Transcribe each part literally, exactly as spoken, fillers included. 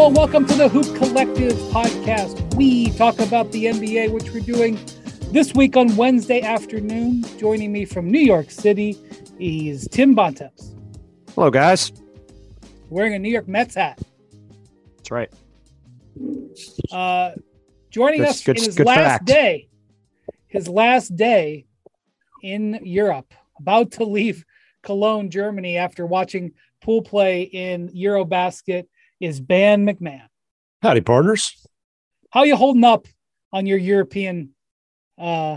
Hello and welcome to the Hoop Collective podcast. We talk about the N B A, which we're doing this week on Wednesday afternoon. Joining me from New York City is Tim Bontemps. Hello, guys. Wearing a New York Mets hat. That's right. Uh, joining Good- us good- in his good last fact. day, his last day in Europe, about to leave Cologne, Germany, after watching pool play in Eurobasket, is Ban McMahon. Howdy, partners. How you holding up on your European uh,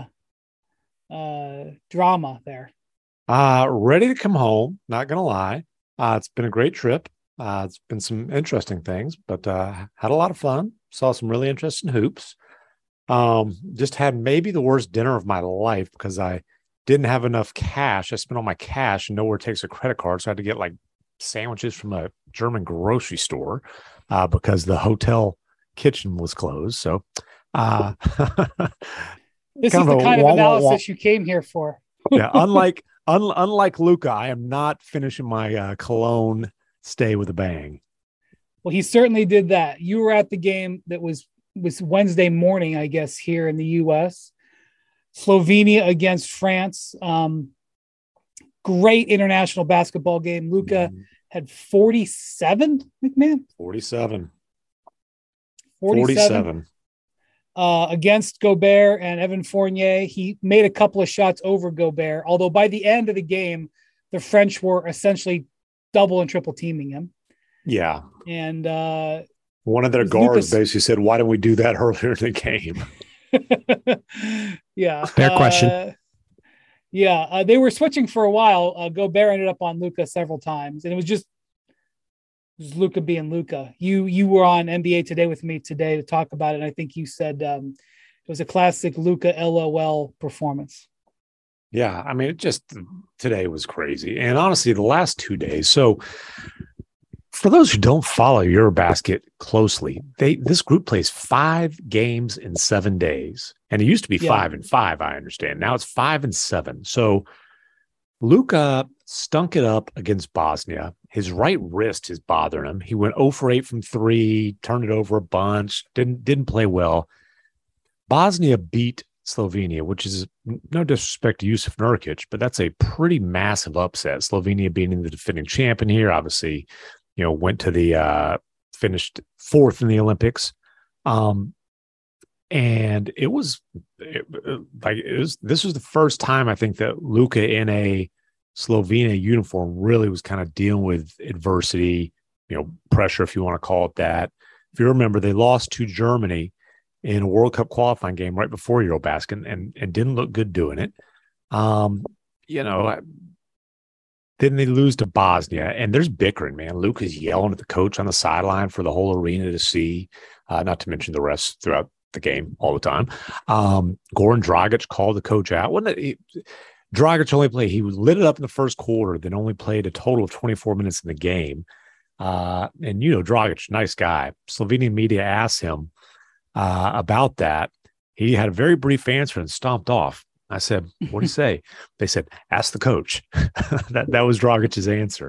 uh, drama there? Uh, ready to come home. Not going to lie. Uh, it's been a great trip. Uh, it's been some interesting things, but uh, had a lot of fun. Saw some really interesting hoops. Um, just had maybe the worst dinner of my life because I didn't have enough cash. I spent all my cash and nowhere takes a credit card. So I had to get like sandwiches from a German grocery store uh, because the hotel kitchen was closed. So uh, This kind is of the a kind of wah, wah, analysis wah. you came here for. yeah, unlike un, unlike Luca, I am not finishing my uh, Cologne stay with a bang. Well, he certainly did that. You were at the game that was was Wednesday morning, I guess, here in the U S. Slovenia against France. Um, great international basketball game. Luca Mm, had forty-seven, McMahon? forty-seven. forty-seven. forty-seven. Uh, against Gobert and Evan Fournier. He made a couple of shots over Gobert, although by the end of the game, the French were essentially double and triple teaming him. Yeah. And uh, One of their Is guards Lucas- basically said, why don't we do that earlier in the game? yeah. Fair question. Uh, yeah. Uh, they were switching for a while. Uh, Gobert ended up on Luca several times, and it was just, just Luca being Luca. You you were on N B A Today with me today to talk about it, and I think you said um, it was a classic Luca LOL performance. Yeah. I mean, it just today was crazy. And honestly, the last two days. So for those who don't follow Eurobasket closely, they this group plays five games in seven days. And it used to be Yeah. five and five, I understand. Now it's five and seven. So Luka stunk it up against Bosnia. His right wrist is bothering him. He went zero for eight from three, turned it over a bunch, didn't didn't play well. Bosnia beat Slovenia, which is no disrespect to Jusuf Nurkic, but that's a pretty massive upset. Slovenia being the defending champion here, obviously, you know, went to the uh, finished fourth in the Olympics. Um, and it was it, like it was this was the first time I think that Luka in a Slovenia uniform really was kind of dealing with adversity, you know, pressure, if you want to call it that. If you remember, they lost to Germany in a World Cup qualifying game right before Eurobasket and, and didn't look good doing it. Um, you know, then they lose to Bosnia, and there's bickering, man. Luka's yelling at the coach on the sideline for the whole arena to see, uh, not to mention the rest throughout the game all the time. Um, Goran Dragic called the coach out. Wasn't it, he, Dragic only played, he lit it up in the first quarter, then only played a total of twenty-four minutes in the game. Uh, and, you know, Dragic, nice guy. Slovenian media asked him uh, about that. He had a very brief answer and stomped off. I said, what do you say? They said, ask the coach. that that was Dragic's answer.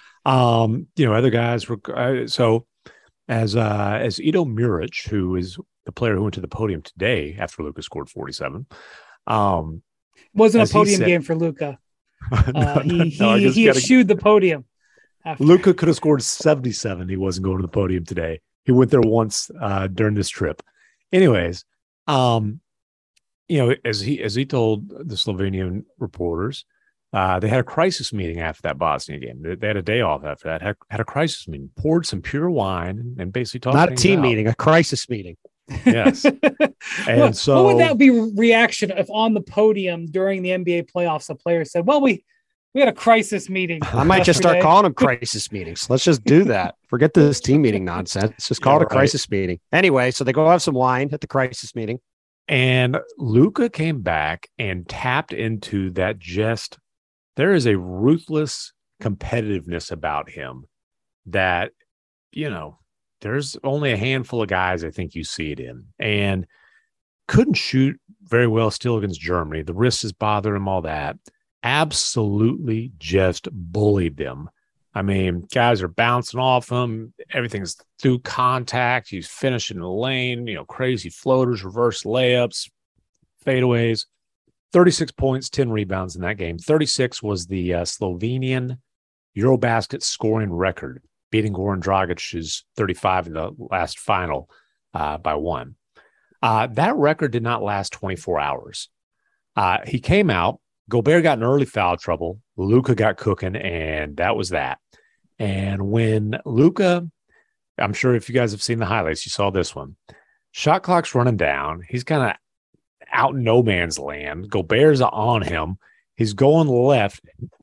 Um, you know, other guys were uh, so as uh, as Ido Muric, who is the player who went to the podium today after Luka scored forty-seven. Um, Wasn't as a he podium said- game for Luca. Uh, no, he no, I he, just he gotta- eschewed the podium. After. Luka could have scored seventy-seven. He wasn't going to the podium today. He went there once uh, during this trip. Anyways, um, you know, as he as he told the Slovenian reporters, uh, they had a crisis meeting after that Bosnia game. They, they had a day off after that. Had, had a crisis meeting, poured some pure wine, and, and basically talked. Not a things team out. meeting, a crisis meeting. Yes. And what, so, what would that be reaction if on the podium during the N B A playoffs, a player said, "Well, we we had a crisis meeting." I might just start yesterday." calling them crisis meetings. Let's just do that. Forget this team meeting nonsense. Just call Yeah, it a right. crisis meeting. Anyway, so they go have some wine at the crisis meeting. And Luka came back and tapped into that just there is a ruthless competitiveness about him that, you know, there's only a handful of guys I think you see it in. And couldn't shoot very well still against Germany. The wrist is bothering him, all that. Absolutely just bullied them I mean, guys are bouncing off him. Everything's through contact. He's finishing the lane, you know, crazy floaters, reverse layups, fadeaways. thirty-six points, ten rebounds in that game. thirty-six was the uh, Slovenian Eurobasket scoring record, beating Goran Dragic's thirty-five in the last final uh, by one. Uh, that record did not last twenty-four hours. Uh, he came out. Gobert got in early foul trouble. Luka got cooking, and that was that. And when Luka, I'm sure if you guys have seen the highlights, you saw this one. Shot clock's running down. He's kind of out in no man's land. Gobert's on him. He's going left,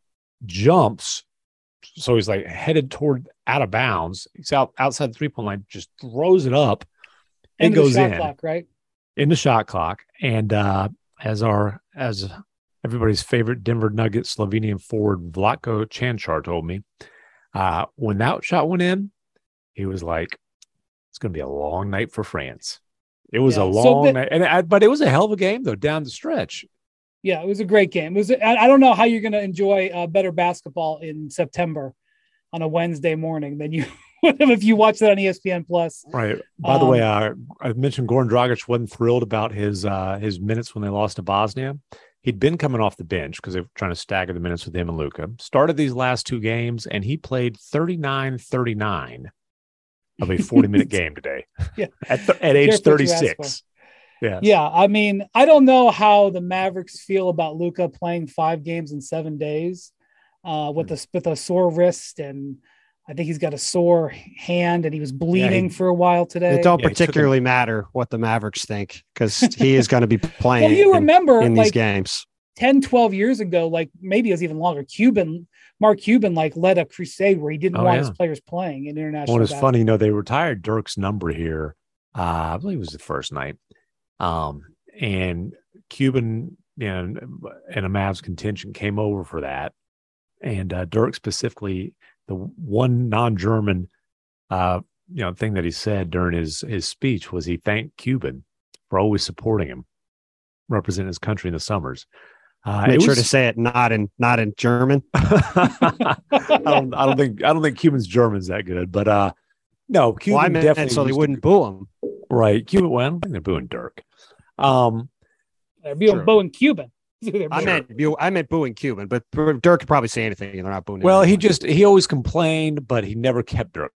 jumps. So he's like headed toward out of bounds. He's out outside the three-point line, just throws it up. It End of goes the shot in. clock, right? In the shot clock. And uh, as our as everybody's favorite Denver Nuggets Slovenian forward Vlatko Cancar told me, uh, when that shot went in, he was like, "It's going to be a long night for France." It was Yeah, a so long the- night, and I, but it was a hell of a game though down the stretch. Yeah, it was a great game. It was. I I don't know how you're going to enjoy uh, better basketball in September on a Wednesday morning than you would have if you watched that on E S P N Plus. Right. By the Um, way, uh, I mentioned Goran Dragic wasn't thrilled about his uh, his minutes when they lost to Bosnia. He'd been coming off the bench because they were trying to stagger the minutes with him and Luka. Started these last two games, and he played thirty-nine thirty-nine of a forty-minute game today. Yeah. At, th- at age Careful what you ask thirty-six. Yeah. Yeah, I mean, I don't know how the Mavericks feel about Luka playing five games in seven days uh, with a with a sore wrist, and I think he's got a sore hand, and he was bleeding he- for a while today. It don't Yeah, he took particularly matter what the Mavericks think because he is going to be playing Well, you in- remember in these like games. ten, twelve years ago, like maybe it was even longer. Cuban, Mark Cuban, like led a crusade where he didn't Oh, want yeah. his players playing in international. Well, it's basketball. funny, you know, they retired Dirk's number here. Uh, I believe it was the first night. Um, and Cuban you know, and a Mavs contingent came over for that. And uh, Dirk specifically, the one non-German, uh, you know, thing that he said during his his speech was he thanked Cuban for always supporting him, representing his country in the summers. Uh, Make it sure was- to say it not in not in German. I don't. I don't think. I don't think Cuban's German's that good. But uh, no, Cuban Well, I meant definitely so they used to- wouldn't boo him. Right, Cuban. Well, I don't think they're booing Dirk. Um, They're being True. booing Cuban. They're I booing- meant boo, I meant booing Cuban, but Dirk could probably say anything, and they're not booing him. well, he anyway. just he always complained, but he never kept Dirk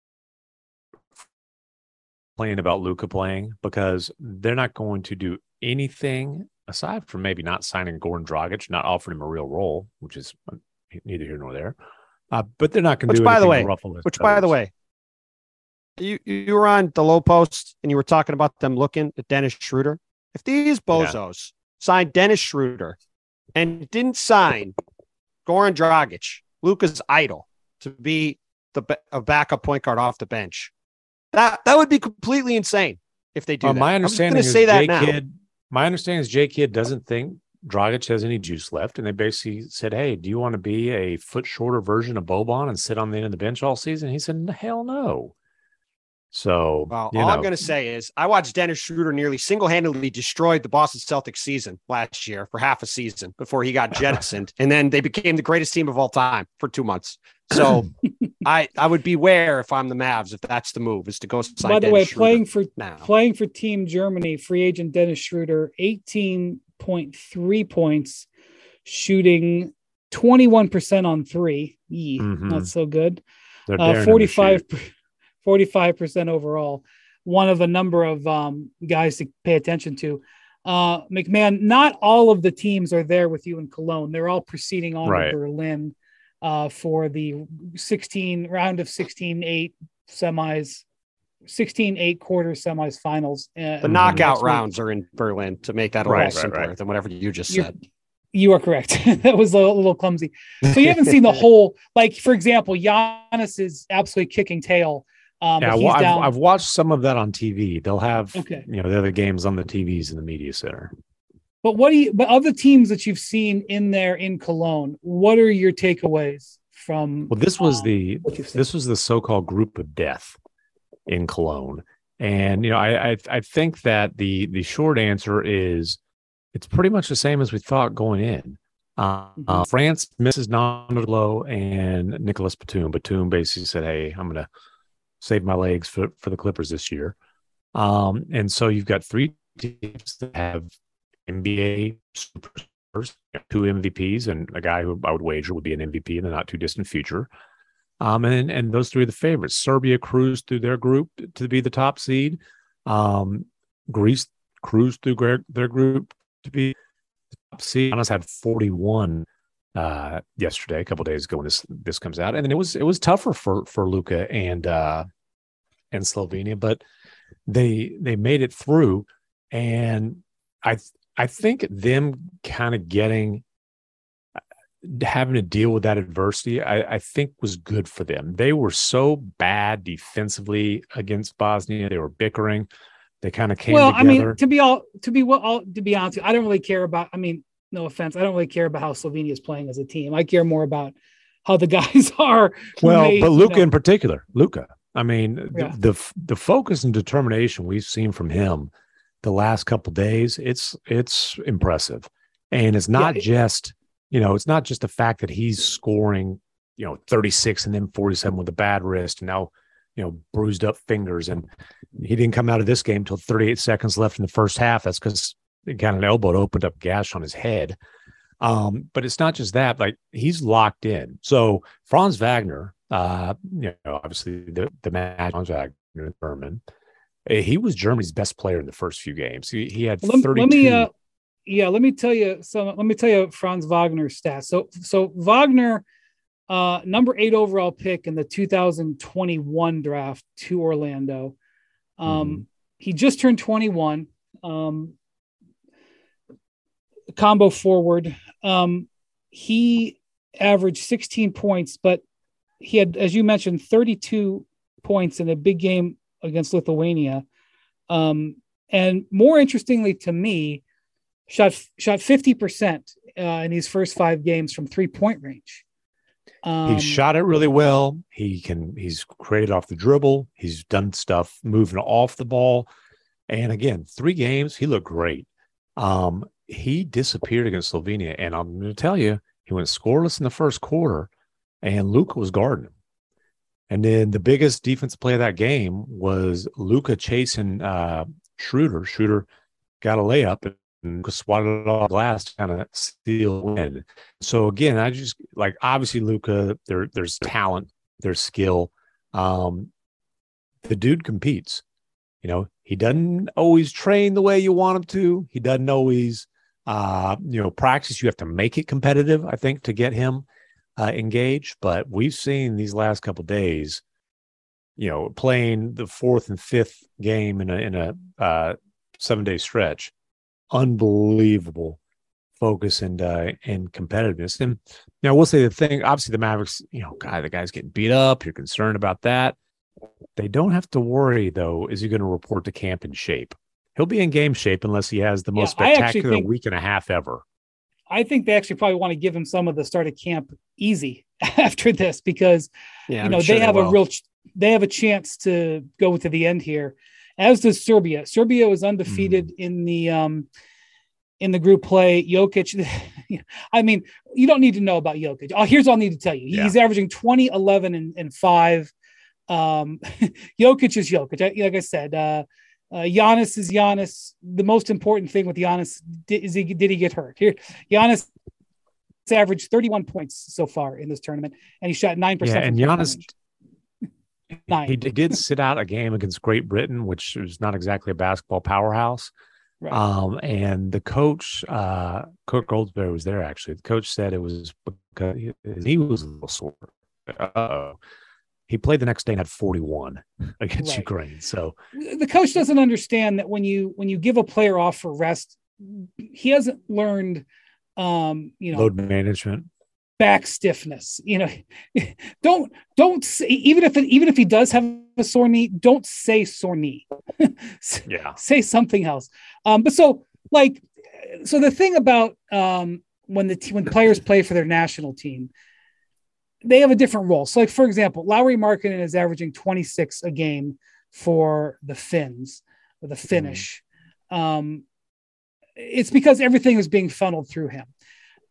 complaining about Luka playing because they're not going to do anything aside from maybe not signing Goran Dragic, not offering him a real role, which is neither here nor there. Uh, but they're not going to Which, do by the anything way, to ruffle his Which, by the feathers. way, you you were on the low post and you were talking about them looking at Dennis Schroeder. If these bozos signed Dennis Schroeder and didn't sign Goran Dragic, Luka's idol, to be the ba- a backup point guard off the bench, that that would be completely insane if they do Uh, that. my I'm just understanding gonna is say that J now. Kidd. My understanding is J Kidd doesn't think Dragic has any juice left, and they basically said, "Hey, do you want to be a foot shorter version of Boban and sit on the end of the bench all season?" He said, "Hell no." So, Well, you all know, I'm going to say is I watched Dennis Schroeder nearly single-handedly destroyed the Boston Celtics season last year for half a season before he got jettisoned, and then they became the greatest team of all time for two months. So I I would beware if I'm the Mavs if that's the move is to go sign By the Dennis way, Schroeder playing for now. playing for Team Germany, free agent Dennis Schroeder, eighteen point three points, shooting twenty-one percent on three. Yee, Mhm. Not so good. they're Uh, daring him to forty-five, shoot. forty-five percent overall. One of a number of um, guys to pay attention to. Uh, McMahon, not all of the teams are there with you in Cologne. They're all proceeding on Right. to Berlin uh, for the sixteen round of sixteen eight semis, sixteen eight quarters semis finals. Uh, The next knockout week. rounds are in Berlin to make that a Right, little right, simpler right. than whatever you just You're- said. You are correct. That was a little clumsy. So you haven't seen the whole, like, for example, Giannis is absolutely kicking tail. Um, Yeah, but well, he's I've, down. I've watched some of that on T V. They'll have, Okay. you know, the other games on the T Vs in the media center. But what do you, but other teams that you've seen in there in Cologne, what are your takeaways from? Well, this was um, the what you've seen? this was the so-called group of death in Cologne, and you know, I I, I think that the the short answer is it's pretty much the same as we thought going in. Uh, Mhm. uh, France misses Nandolo and Nicholas Batum. Batum basically said, "Hey, I'm going to save my legs for, for the Clippers this year." Um, and so you've got three teams that have N B A superstars, two M V Ps, and a guy who I would wager would be an M V P in the not too distant future. Um, and and those three are the favorites. Serbia cruised through their group to be the top seed. Um, Greece cruised through their, their group to be the top seed. Giannis had forty-one uh, yesterday, a couple days ago when this this comes out, and then it was it was tougher for for Luka and uh, and Slovenia, but they they made it through, and I I think them kind of getting having to deal with that adversity, I, I think was good for them. They were so bad defensively against Bosnia. They were bickering. They kind of came well, together. I mean, to be all to be well, all, to be honest, I don't really care about. I mean, no offense, I don't really care about how Slovenia is playing as a team. I care more about how the guys are. Well, made, but Luka you know, in particular, Luka. I mean, Yeah. the, the the focus and determination we've seen from him the last couple of days, it's it's impressive, and it's not Yeah, it- just you know, it's not just the fact that he's scoring, you know, thirty-six and then forty-seven with a bad wrist and now, you know, bruised up fingers, and he didn't come out of this game until thirty-eight seconds left in the first half. That's because he got an elbow, opened up gash on his head. Um, but it's not just that, like he's locked in. So Franz Wagner, uh, you know, obviously the, the match, Franz Wagner, German, he was Germany's best player in the first few games. He, he had let, thirty-two. let me, uh, yeah, let me tell you some. Let me tell you Franz Wagner's stats. So, so Wagner, uh, number eight overall pick in the two thousand twenty-one draft to Orlando. Um, Mm-hmm. He just turned twenty-one. Um, combo forward. Um, he averaged sixteen points, but he had, as you mentioned, thirty-two points in a big game against Lithuania. Um, and more interestingly to me, shot shot fifty percent uh, in these first five games from three point range. Um, He shot it really well. He can. He's created off the dribble. He's done stuff moving off the ball. And again, three games, he looked great. Um, he disappeared against Slovenia, and I'm going to tell you, he went scoreless in the first quarter, and Luka was guarding him. And then the biggest defensive play of that game was Luka chasing uh, Schroeder. Schroeder got a layup and swatted it off glass to kind of steal win. So again, I just like obviously Luka. There, there's talent, there's skill. Um, the dude competes. You know, he doesn't always train the way you want him to. He doesn't always, uh, you know, practice. You have to make it competitive, I think, to get him uh, engaged. But we've seen these last couple of days, you know, playing the fourth and fifth game in a in a uh, seven day stretch, unbelievable focus and uh, and competitiveness. And you know, we'll say the thing. Obviously, the Mavericks, you know, guy, the guy's getting beat up. You're concerned about that. They don't have to worry, though, is he going to report to camp in shape? He'll be in game shape unless he has the most Yeah, I actually spectacular think- week and a half ever. I think they actually probably want to give him some of the start of camp easy after this because Yeah, you I'm know sure they have a will. real ch- they have a chance to go to the end here, as does Serbia. Serbia was undefeated Mm. in the um in the group play. Jokic, I mean, you don't need to know about Jokic. Oh, here's all I need to tell you. He's averaging twenty, eleven, and, and five. Um, Jokic is Jokic. I, like I said, uh, uh, Giannis is Giannis. The most important thing with Giannis did, is he did he get hurt? Here, Giannis averaged thirty-one points so far in this tournament, and he shot nine Yeah, percent. and Giannis, Nine. he did sit out a game against Great Britain, which is not exactly a basketball powerhouse. Right. Um, and the coach, uh, Kirk Goldsberry was there actually. The coach said it was because he, he was a little sore. Uh-oh. He played the next day and had forty-one against Right. Ukraine. So The coach doesn't understand that when you when you give a player off for rest, he hasn't learned, um, you know, load management. back stiffness. You know, don't don't say, even if it, even if he does have a sore knee, don't say sore knee. Yeah. Say something else. Um, but so like, so the thing about um, when the t- when players play for their national team, they have a different role. So like, for example, Lauri Markkanen is averaging twenty-six a game for the Finns or the Finnish. Um, it's because everything is being funneled through him.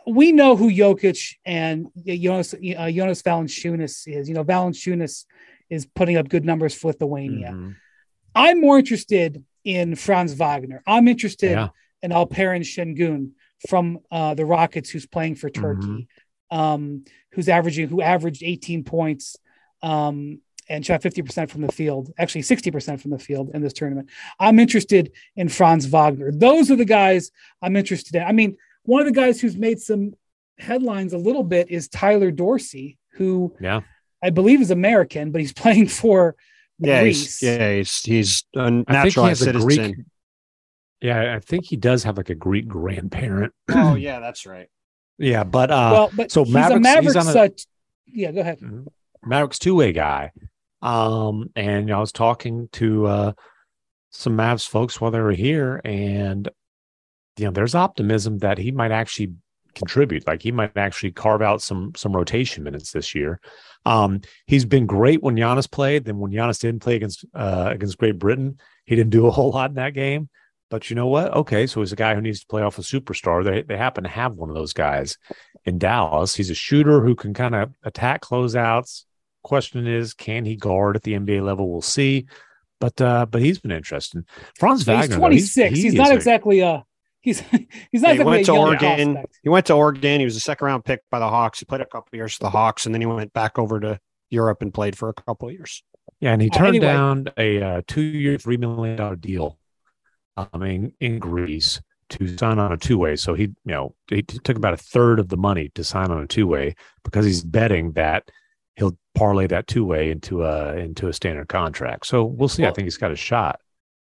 we know who Jokic and Jonas, uh, Jonas Valanciunas is. You know, Valanciunas is putting up good numbers for Lithuania. Mm-hmm. I'm more interested in Franz Wagner. I'm interested Yeah. in Alperen Şengün from uh, the Rockets, who's playing for Turkey, mm-hmm. um, who's averaging, who averaged eighteen points um, and shot fifty percent from the field, actually sixty percent from the field in this tournament. I'm interested in Franz Wagner. Those are the guys I'm interested in. I mean, one of the guys who's made some headlines a little bit is Tyler Dorsey, who yeah. I believe is American, but he's playing for yeah, Greece. He's, yeah, he's, he's a naturalized he citizen. Greek, yeah, I think he does have like a Greek grandparent. Oh, yeah, that's right. Yeah, but uh, well, but so he's Mavericks, a Mavericks. he's on a, such, yeah, go ahead. Mavericks two-way guy. Um, and I was talking to uh, some Mavs folks while they were here, and you know, there's optimism that he might actually contribute. Like he might actually carve out some some rotation minutes this year. Um, he's been great when Giannis played. Then when Giannis didn't play against uh, against Great Britain, he didn't do a whole lot in that game. But you know what? Okay, so he's a guy who needs to play off a superstar. They they happen to have one of those guys in Dallas. He's a shooter who can kind of attack closeouts. Question is, can he guard at the N B A level? We'll see. But uh, but he's been interesting. Franz Wagner, he's twenty-six. Though, he's, he's he not a, exactly a he's he's not yeah, he exactly went a to young Oregon. prospect. He went to Oregon. He was a second round pick by the Hawks. He played a couple years for the Hawks, and then he went back over to Europe and played for a couple of years. Yeah, and he Uh, turned anyway. down a uh, two-year, three million dollar deal. I mean, in Greece to sign on a two-way. So he, you know, he t- took about a third of the money to sign on a two-way because he's betting that he'll parlay that two-way into a into a standard contract. So we'll see. Well, I think he's got a shot.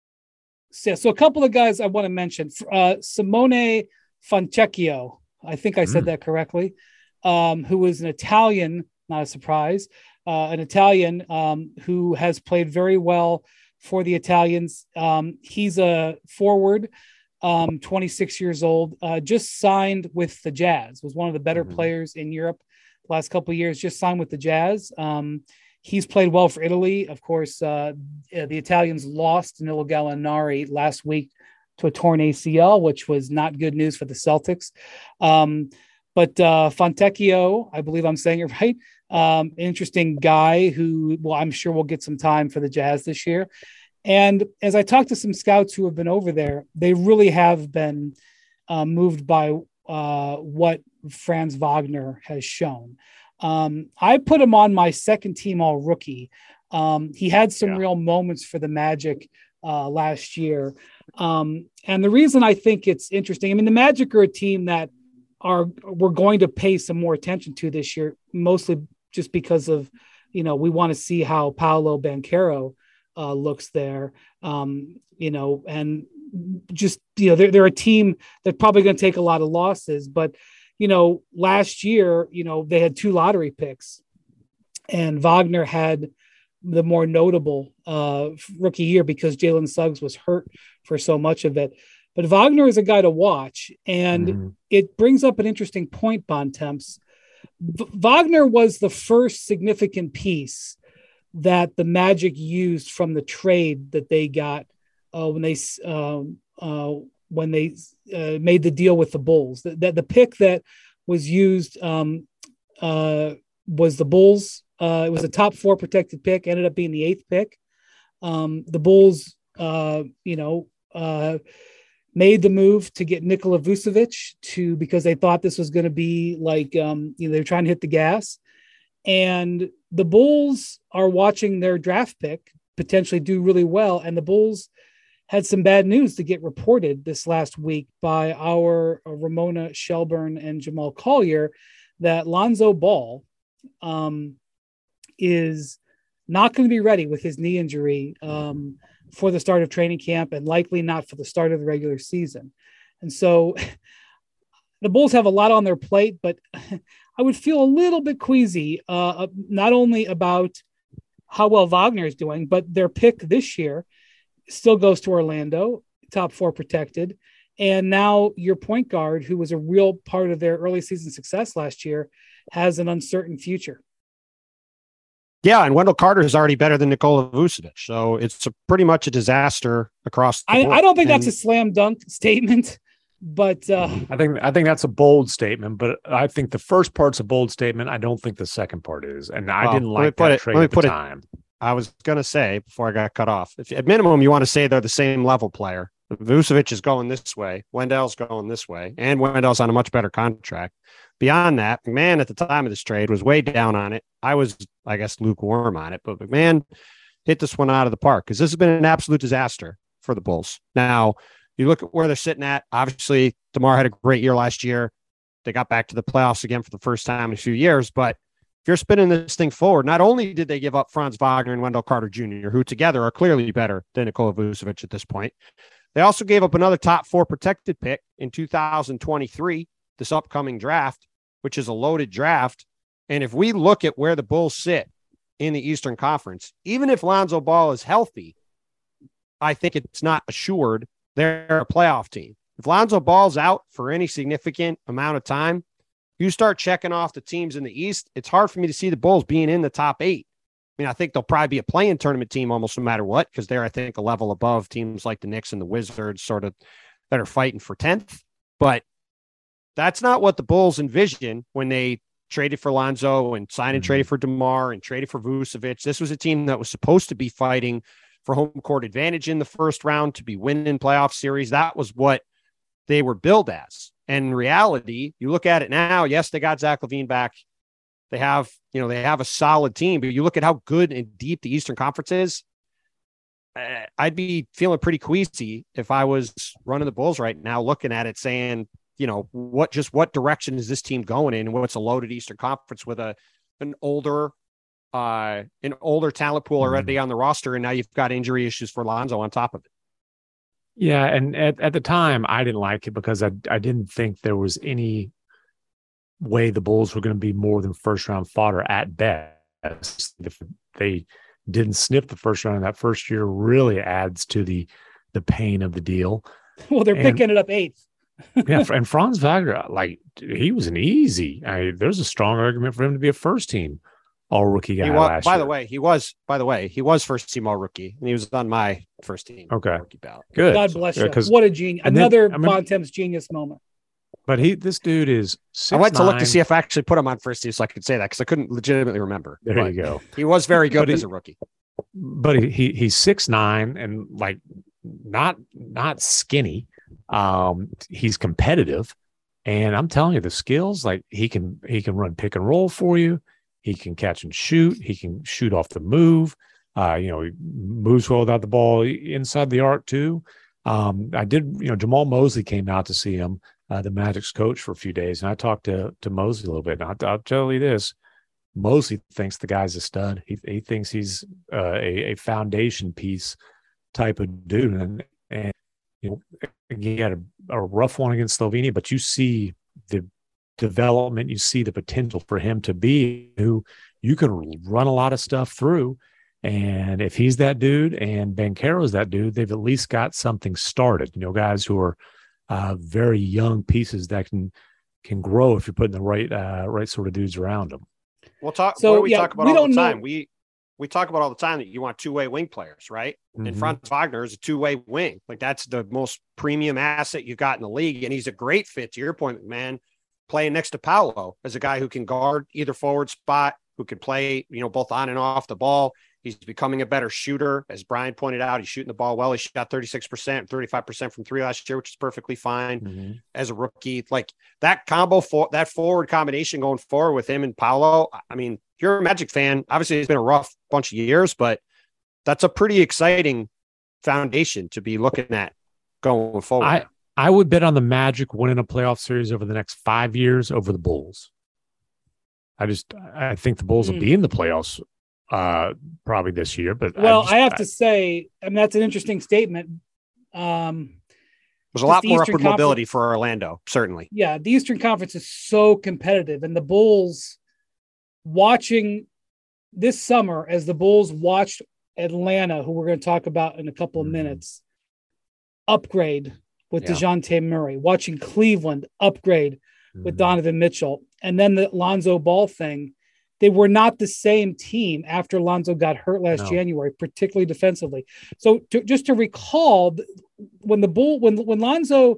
So, so a couple of guys I want to mention. Uh, Simone Fontecchio, I think I said Mm. that correctly, um, who is an Italian, not a surprise, uh, an Italian um, who has played very well for the Italians. Um, he's a forward, um, twenty-six years old, uh, just signed with the Jazz, was one of the better Mhm. players in Europe the last couple of years, just signed with the Jazz. Um, he's played well for Italy. Of course, uh, the Italians lost Danilo Gallinari last week to a torn A C L, which was not good news for the Celtics. Um, but uh, Fontecchio, I believe I'm saying it right, um, interesting guy who, well, I'm sure will get some time for the Jazz this year. And as I talked to some scouts who have been over there, they really have been uh, moved by uh, what Franz Wagner has shown. Um, I put him on my second team all rookie. Um, he had some Yeah. real moments for the Magic uh, last year. Um, and the reason I think it's interesting, I mean, the Magic are a team that are we're going to pay some more attention to this year, mostly just because of, you know, we want to see how Paolo Banchero uh, looks there, um, you know, and just, you know, they're, they're a team that's probably going to take a lot of losses. But, you know, last year, you know, they had two lottery picks and Wagner had the more notable uh, rookie year because Jalen Suggs was hurt for so much of it. But Wagner is a guy to watch, and Mhm. it brings up an interesting point, Bontemps. V- Wagner was the first significant piece that the Magic used from the trade that they got uh, when they um, uh, when they uh, made the deal with the Bulls. That the, the pick that was used um, uh, was the Bulls. Uh, it was a top four protected pick, ended up being the eighth pick. Um, the Bulls, uh, you know, uh, made the move to get Nikola Vucevic to because they thought this was going to be like, um, you know, they were trying to hit the gas. And the Bulls are watching their draft pick potentially do really well. And the Bulls had some bad news to get reported this last week by our uh, Ramona Shelburne and Jamal Collier that Lonzo Ball um, is not going to be ready with his knee injury um, for the start of training camp and likely not for the start of the regular season. And so the Bulls have a lot on their plate, but I would feel a little bit queasy, uh, not only about how well Wagner is doing, but their pick this year still goes to Orlando, top four protected. And now your point guard, who was a real part of their early season success last year, has an uncertain future. Yeah, and Wendell Carter is already better than Nikola Vucevic, so it's a, pretty much a disaster across the I, board. I don't think and, that's a slam dunk statement, But uh, I think I think that's a bold statement, but I think the first part's a bold statement. I don't think the second part is, and I well, didn't like put that it, trade let me at the put time. It, I was going to say before I got cut off, if at minimum you want to say they're the same level player, Vucevic is going this way, Wendell's going this way, and Wendell's on a much better contract. Beyond that, McMahon at the time of this trade was way down on it. I was, I guess, lukewarm on it, but McMahon hit this one out of the park because this has been an absolute disaster for the Bulls. Now, you look at where they're sitting at. Obviously, DeMar had a great year last year. They got back to the playoffs again for the first time in a few years. But if you're spinning this thing forward, not only did they give up Franz Wagner and Wendell Carter Junior, who together are clearly better than Nikola Vucevic at this point, they also gave up another top four protected pick in two thousand twenty-three, this upcoming draft, which is a loaded draft. And if we look at where the Bulls sit in the Eastern Conference, even if Lonzo Ball is healthy, I think it's not assured they're a playoff team. If Lonzo Ball's out for any significant amount of time, you start checking off the teams in the East, it's hard for me to see the Bulls being in the top eight. I mean, I think they'll probably be a play-in tournament team almost no matter what, because they're, I think, a level above teams like the Knicks and the Wizards sort of that are fighting for tenth. But that's not what the Bulls envisioned when they traded for Lonzo and signed and traded for DeMar and traded for Vucevic. This was a team that was supposed to be fighting for home court advantage in the first round, to be winning playoff series. That was what they were billed as. And in reality, you look at it now, yes, they got Zach LaVine back. They have, you know, they have a solid team, but you look at how good and deep the Eastern Conference is. Uh, I'd be feeling pretty queasy if I was running the Bulls right now, looking at it saying, you know, what, just what direction is this team going in? What's a loaded Eastern Conference with a, an older, Uh, an older talent pool already on the roster, and now you've got injury issues for Lonzo on top of it. Yeah, and at, at the time, I didn't like it because I I didn't think there was any way the Bulls were going to be more than first round fodder at best. If they didn't sniff the first round, that first year really adds to the the pain of the deal. Well, they're and, picking it up eighth. yeah, and Franz Wagner, like he was an easy. I, there's a strong argument for him to be a first team all rookie guy. He was, last by year. the way, he was. By the way, he was first team all rookie, and he was on my first team. Okay, rookie ballot. Good. God bless yeah, you. What a genius! Another then, I mean, Bontemps genius moment. But he, this dude is. Six, I went to nine. look to see if I actually put him on first team, so I could say that because I couldn't legitimately remember. There but you go. He was very good he, as a rookie. But he, he he's six nine and like not not skinny. Um, he's competitive, and I'm telling you, the skills, like he can he can run pick and roll for you. He can catch and shoot. He can shoot off the move. Uh, you know, he moves well without the ball inside the arc too. Um, I did, you know, Jamal Mosley came out to see him, uh, the Magic's coach, for a few days, and I talked to to Mosley a little bit. And I'll, I'll tell you this: Mosley thinks the guy's a stud. He he thinks he's uh, a a foundation piece type of dude, and and you know, he had a, a rough one against Slovenia, but you see the development, you see the potential for him to be who you can run a lot of stuff through. And if he's that dude and Banchero's that dude, they've at least got something started. You know, guys who are uh, very young pieces that can can grow if you're putting the right uh, right sort of dudes around them. We'll talk. So, what do we yeah, talk about we all the don't time. know. We we talk about all the time that you want two-way wing players, right? Mhm. And Franz Wagner is a two-way wing. Like that's the most premium asset you've got in the league, and he's a great fit. To your point, man, playing next to Paolo as a guy who can guard either forward spot, who can play, you know, both on and off the ball. He's becoming a better shooter. As Brian pointed out, he's shooting the ball well. He shot thirty-six percent, thirty-five percent from three last year, which is perfectly fine Mm-hmm. as a rookie. Like that combo, for that forward combination going forward with him and Paolo. I mean, if you're a Magic fan, obviously it's been a rough bunch of years, but that's a pretty exciting foundation to be looking at going forward. I, I would bet on the Magic winning a playoff series over the next five years over the Bulls. I just, I think the Bulls Hmm. will be in the playoffs uh, probably this year. But Well, I, just, I have to say, I mean, that's an interesting statement. Um, There's a lot the more Eastern upward mobility for Orlando, certainly. yeah, the Eastern Conference is so competitive, and the Bulls watching this summer as the Bulls watched Atlanta, who we're going to talk about in a couple of Mhm. minutes, upgrade with Yeah. DeJounte Murray, watching Cleveland upgrade with Mhm. Donovan Mitchell, and then the Lonzo Ball thing. They were not the same team after Lonzo got hurt last No. January, particularly defensively. So to, just to recall, th- when the Bull, when when Lonzo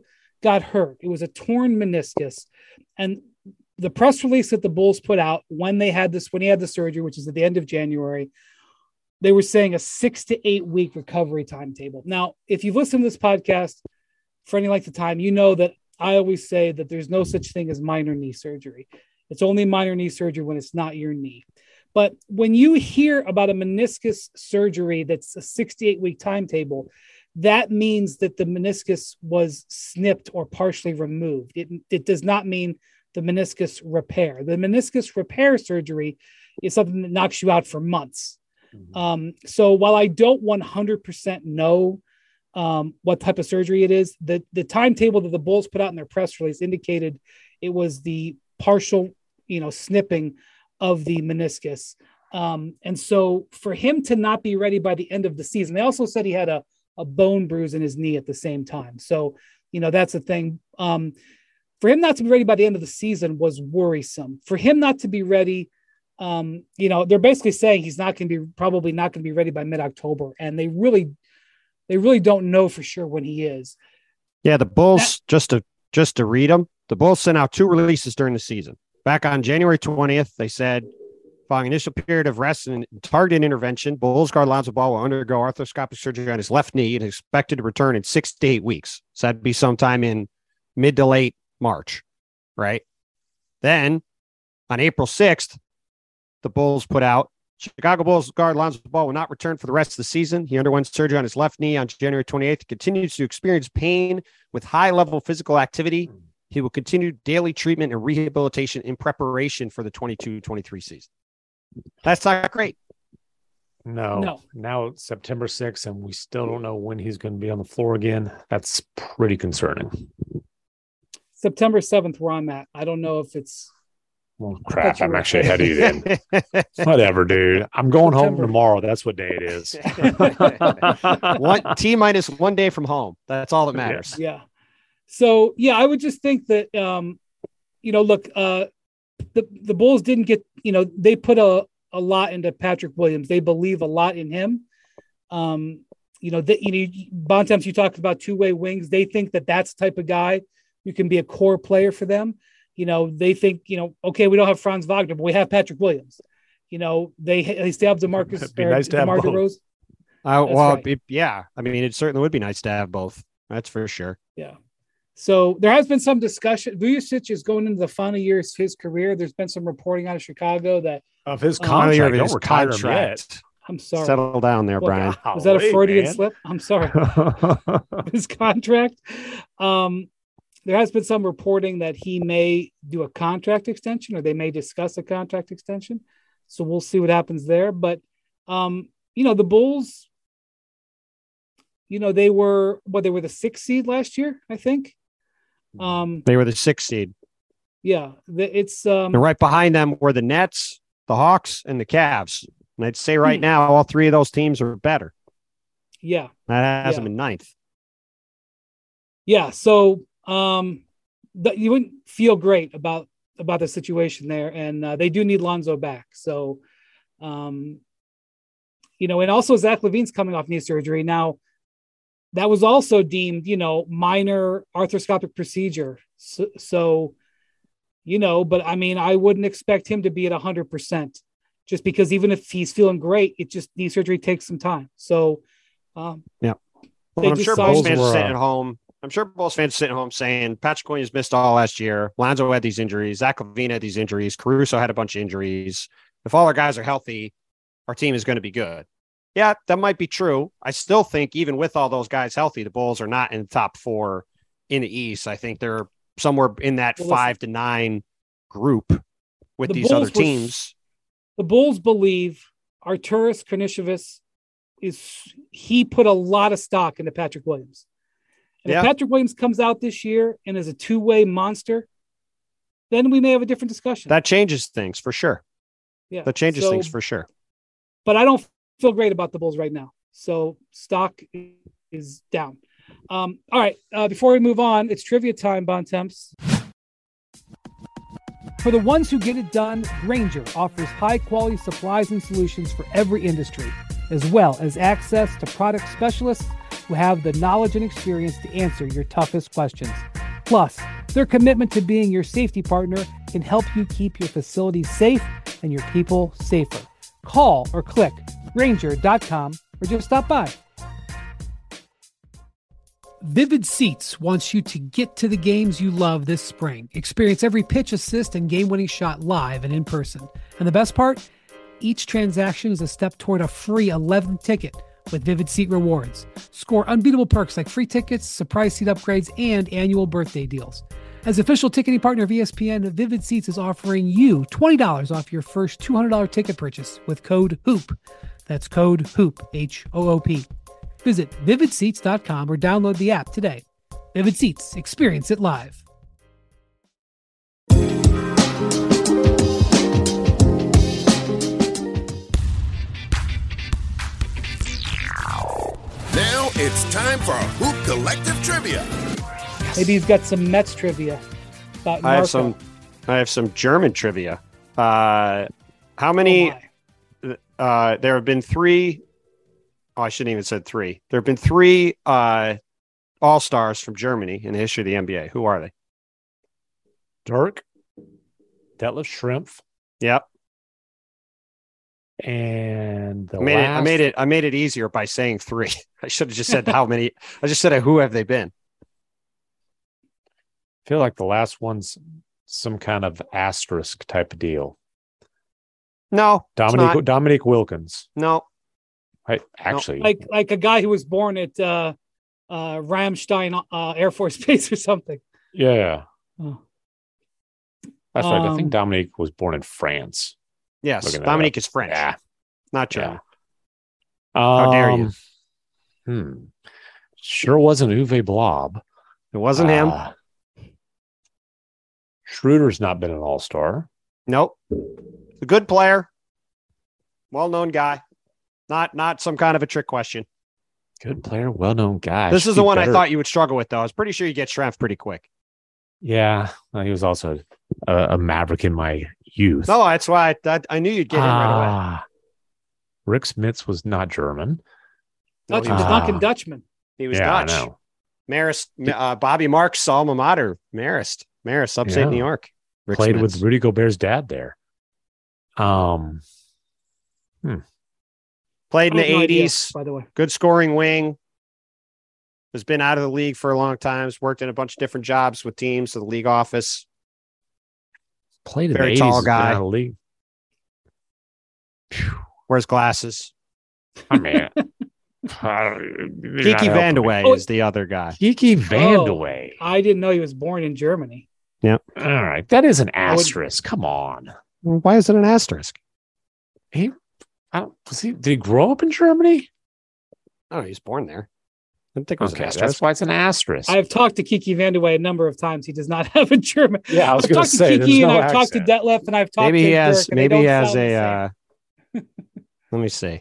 got hurt. It was a torn meniscus. And the press release that the Bulls put out when they had this, when he had the surgery, which is at the end of January, they were saying a six to eight week recovery timetable. Now, if you've listened to this podcast for any length of time, you know that I always say that there's no such thing as minor knee surgery. It's only minor knee surgery when it's not your knee. But when you hear about a meniscus surgery that's a sixty-eight week timetable, that means that the meniscus was snipped or partially removed. It, it does not mean the meniscus repair. The meniscus repair surgery is something that knocks you out for months. Mm-hmm. Um, so while I don't one hundred percent know um, what type of surgery it is, the, the timetable that the Bulls put out in their press release indicated it was the partial, you know, snipping of the meniscus. Um, and so for him to not be ready by the end of the season, they also said he had a, a bone bruise in his knee at the same time. So, you know, that's the thing. Um, for him not to be ready by the end of the season was worrisome. For him not to be ready, um, you know, they're basically saying he's not going to be, probably not going to be ready by mid-October. And they really, they really don't know for sure when he is. Yeah. The Bulls, that, just to, just to read them, the Bulls sent out two releases during the season. Back on January twentieth, they said, following initial period of rest and targeted intervention, Bulls guard Lonzo Ball will undergo arthroscopic surgery on his left knee and is expected to return in six to eight weeks. So that'd be sometime in mid to late March, right? Then on April sixth, the Bulls put out, Chicago Bulls guard Lonzo Ball will not return for the rest of the season. He underwent surgery on his left knee on January twenty-eighth. He continues to experience pain with high-level physical activity. He will continue daily treatment and rehabilitation in preparation for the twenty-two twenty-three season. That's not great. No, no. Now it's September sixth, and we still don't know when he's going to be on the floor again. That's pretty concerning. September seventh, where I'm at. I don't know if it's. Well, crap. I'm actually ahead of you then. Whatever, dude. I'm going September. home tomorrow. That's what day it is. One T minus one day from home. That's all that matters. Yeah. So, yeah, I would just think that, um, you know, look, uh, the, the Bulls didn't get, you know, they put a, a lot into Patrick Williams. They believe a lot in him. Um, you know, that, you know, Bontemps, you talked about two-way wings. They think that that's the type of guy who can be a core player for them. You know, they think, you know, okay, we don't have Franz Wagner, but we have Patrick Williams. You know, they, they still have DeMarcus. It'd be nice to have DeMar both. DeRozan. Uh, well, right. it, yeah. I mean, it certainly would be nice to have both. That's for sure. Yeah. So there has been some discussion. Vujacic is going into the final years of his career. There's been some reporting out of Chicago that of his um, contract. Don't Don't retire contract. him yet. I'm sorry. Settle down there, What, Brian. Was that a Golly, Freudian man. slip? I'm sorry. His contract. Um, there has been some reporting that he may do a contract extension, or they may discuss a contract extension. So we'll see what happens there. But um, you know, the Bulls. You know, they were what well, they were the sixth seed last year, I think. Um, they were the sixth seed. Yeah, the, it's um, and right behind them were the Nets, the Hawks, and the Cavs. And I'd say right hmm. now, all three of those teams are better. Yeah, that has yeah. them in ninth. Yeah, so um, th- you wouldn't feel great about about the situation there, and uh, they do need Lonzo back. So, um, you know, and also Zach LaVine's coming off knee surgery now. That was also deemed, you know, minor arthroscopic procedure. So, so, you know, but I mean, I wouldn't expect him to be at one hundred percent just because even if he's feeling great, it just knee surgery takes some time. So, um, yeah. Well, I'm sure decided- Bulls fans were, are uh, sitting at home. I'm sure Bulls fans are sitting at home saying Patrick Williams missed all last year. Lonzo had these injuries. Zach LaVine had these injuries. Caruso had a bunch of injuries. If all our guys are healthy, our team is going to be good. Yeah, that might be true. I still think even with all those guys healthy, the Bulls are not in the top four in the East. I think they're somewhere in that well, five listen, to nine group with the these Bulls other were- teams. the Bulls believe Arturas Karnisovas is he put a lot of stock into Patrick Williams. And Yeah. if Patrick Williams comes out this year and is a two-way monster, then we may have a different discussion. That changes things for sure. yeah. That changes So- things for sure. But I don't feel great about the Bulls right now. So stock is down. Um, all right. Uh, before we move on, it's trivia time, Bontemps. For the ones who get it done, Grainger offers high-quality supplies and solutions for every industry, as well as access to product specialists who have the knowledge and experience to answer your toughest questions. Plus, their commitment to being your safety partner can help you keep your facilities safe and your people safer. Call or click Ranger dot com or just stop by. Vivid Seats wants you to get to the games you love this spring. Experience every pitch, assist, and game-winning shot live and in person. And the best part? Each transaction is a step toward a free eleventh ticket with Vivid Seat Rewards. Score unbeatable perks like free tickets, surprise seat upgrades, and annual birthday deals. As official ticketing partner of E S P N, Vivid Seats is offering you twenty dollars off your first two hundred dollars ticket purchase with code HOOP. That's code HOOP, H O O P. Visit vivid seats dot com or download the app today. Vivid Seats. Experience it live. Now it's time for Hoop Collective Trivia. Maybe he's got some Mets trivia about Marco. I have some. I have some German trivia. Uh, how many? Oh uh, there have been three. Oh, I shouldn't even said three. There have been three uh, All Stars from Germany in the history of the N B A. Who are they? Dirk, Detlef Schrempf, Yep. and the I made last, it. I made it. I made it easier by saying three. I should have just said how many. I just said who have they been? I feel like the last one's some kind of asterisk type of deal. No, Dominique Dominique Wilkins. No. I actually like like a guy who was born at uh, uh, Ramstein uh, Air Force Base or something. Yeah. Oh. That's right. I think Um, Dominique was born in France. Yes, Looking that Dominique up. is French, Yeah. not German. Yeah. How dare you? Um, Hmm. Sure wasn't Uwe Blob. It wasn't him. Uh, Schroeder's not been an all-star. Nope. A good player, well-known guy. Not not some kind of a trick question. Good player, well-known guy. This Should is the be one better. I thought you would struggle with, though. I was pretty sure you get Schrempf pretty quick. Yeah, well, he was also a, a Maverick in my youth. No, that's why I, that, I knew you'd get him right away. Ah, Rick Smits was not German. No, Dutch, he was Ah. Duncan Dutchman. He was yeah, Dutch. I know. Marist, uh, Bobby Marks' alma mater, Marist, Marist, upstate Yeah. New York. Rick Played Smits. with Rudy Gobert's dad there. Um, Played in I the have no idea, eighties. by the way. Good scoring wing. Has been out of the league for a long time. Has worked in a bunch of different jobs with teams, to the league office. played in Very the eighties. tall has been guy. out of the league. Wears glasses. I mean, Kiki Vandeweghe Oh, is the other guy. Kiki Vandeweghe. I didn't know he was born in Germany. All right, that is an would- asterisk. Come on. Why is it an asterisk? He, I don't, was he, did he grow up in Germany? Oh, he's born there. I didn't think it was Okay, an asterisk. that's why it's an asterisk. I have talked to Kiki Vandeweghe a number of times. He does not have a German. yeah, I was I've going to talked to say, Kiki there's and no I've talked to accent. Detlef and I've talked Maybe to he has. Dirk, and they Maybe he don't has sound the a. same. Uh, let me see.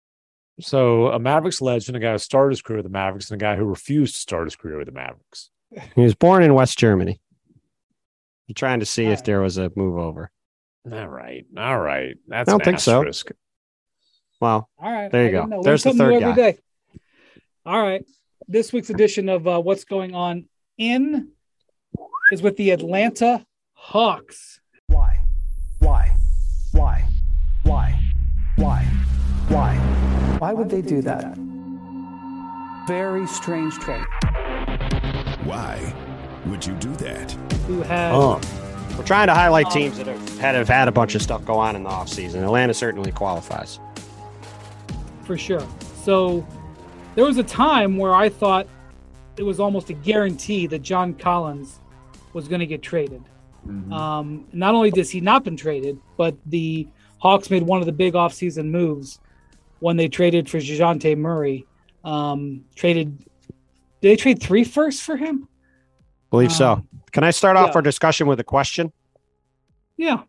So a Mavericks legend, a guy who started his career with the Mavericks, and a guy who refused to start his career with the Mavericks. He was born in West Germany. I'm trying to see All if right. there was a move over. All right, all right. That's I don't an think so. asterisk. Well, All right. There you I go. didn't know. Learn There's the something new third every guy. day. All right. This week's edition of uh, What's Going On In is with the Atlanta Hawks. Why? Why? Why? Why? Why? Why? Why would they do that? Very strange trade. Why would you do that? Who have Oh, we're trying to highlight Um, teams that have had, have had a bunch of stuff go on in the offseason. Atlanta certainly qualifies. for sure. So there was a time where I thought it was almost a guarantee that John Collins was going to get traded. Um, not only does he not been traded, but the Hawks made one of the big offseason moves when they traded for DeJounte Murray. Um, traded, did they trade three firsts for him? Believe so. Um, Can I start off yeah. our discussion with a question? Yeah.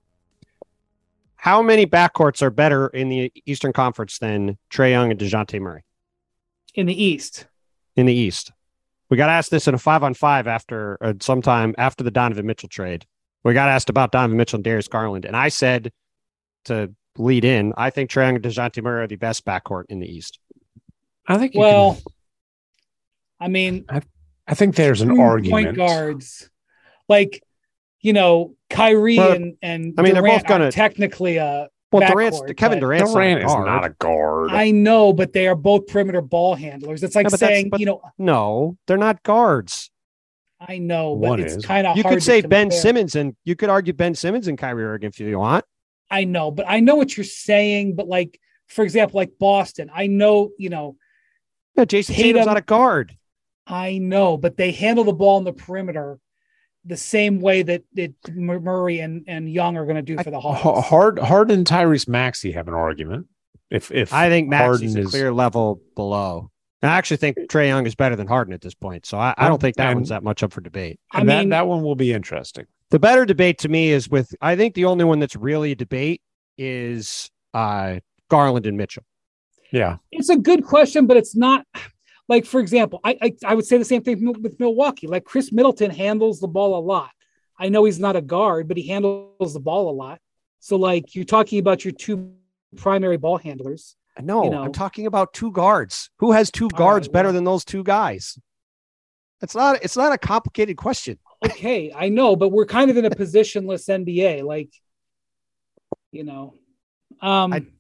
How many backcourts are better in the Eastern Conference than Trae Young and DeJounte Murray In the East. in the East? We got asked this in a five on five after uh, sometime after the Donovan Mitchell trade. We got asked about Donovan Mitchell and Darius Garland. And I said to lead in, I think Trae Young and DeJounte Murray are the best backcourt in the East. I think you Well, can, I mean, I- I think there's an True argument. Point guards, like, you know, Kyrie But, and and I mean, they're Durant both gonna- are technically a Well, backcourt, Durant's Kevin but Durant's Durant not a is guard. not a guard. I know, but they are both perimeter ball handlers. It's like No, but that's- saying, but- you know, No, they're not guards. I know, but One it's is. kind of You hard. could say to Ben compare. Simmons, and you could argue Ben Simmons and Kyrie Irving if you want. I know, but I know what you're saying. But like, for example, like Boston, I know, you know, Yeah, Jason Tatum- Tatum's not a guard. I know, but they handle the ball in the perimeter the same way that, that Murray and, and Young are going to do for the Hawks. H- Hard, Harden and Tyrese Maxey have an argument. If if I think Maxey's Harden a is- clear level below. And I actually think Trae Young is better than Harden at this point. So I, I don't think that And- one's that much up for debate. I and that, mean, that one will be interesting. The better debate to me is with, I think the only one that's really a debate is uh, Garland and Mitchell. Yeah. it's a good question, but it's not like, for example, I, I I would say the same thing with Milwaukee. Like Chris Middleton handles the ball a lot. I know he's not a guard, but he handles the ball a lot. So like you're talking about your two primary ball handlers. No, You know. I'm talking about two guards. Who has two guards right, better well- than those two guys? It's not, it's not a complicated question. Okay, I know, but we're kind of in a positionless N B A. Like, you know, um, I,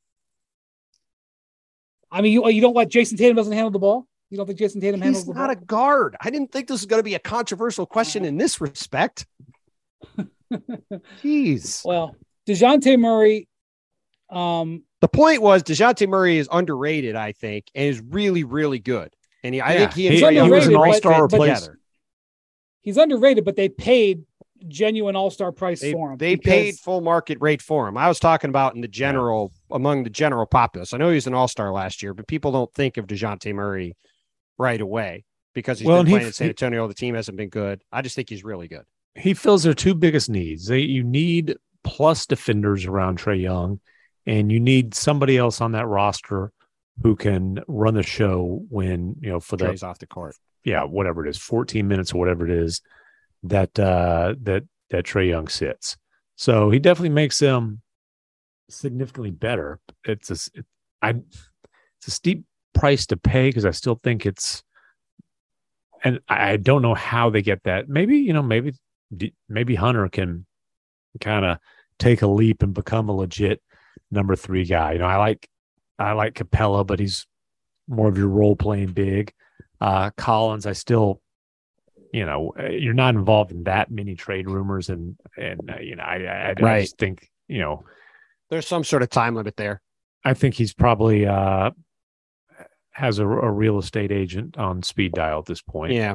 I- mean, you you don't what Jason Tatum doesn't handle the ball. You don't think Jason Tatum handles He's the not ball? a guard. I didn't think this was going to be a controversial question in this respect. Jeez. Well, DeJounte Murray, um, The point was DeJounte Murray is underrated, I think, and is really, really good. And he, I Yeah, think he and he- Trae he Young was an are a great all-star fit place. together. he's underrated, but they paid genuine all-star price They, for him. they because- paid full market rate for him. I was talking about in the general, among the general populace. I know he was an all-star last year, but people don't think of DeJounte Murray right away because he's Well, been and he- playing in San he- Antonio. The team hasn't been good. I just think he's really good. He fills their two biggest needs. They, you need plus defenders around Trae Young, and you need somebody else on that roster who can run the show when, you know, for the, Trey's off the court. yeah, whatever it is, fourteen minutes or whatever it is that, uh, that, that Trae Young sits. So he definitely makes them significantly better. It's a, it, I, it's a steep price to pay because I still think it's, and I don't know how they get that. Maybe, you know, maybe, maybe Hunter can kind of take a leap and become a legit number three guy. You know, I like, I like Capella, but he's more of your role playing big. Uh, Collins, I still, you know, you're not involved in that many trade rumors, and and uh, you know, I, I, I Right. just think, you know, There's some sort of time limit there. I think he's probably uh, has a, a real estate agent on speed dial at this point. Yeah.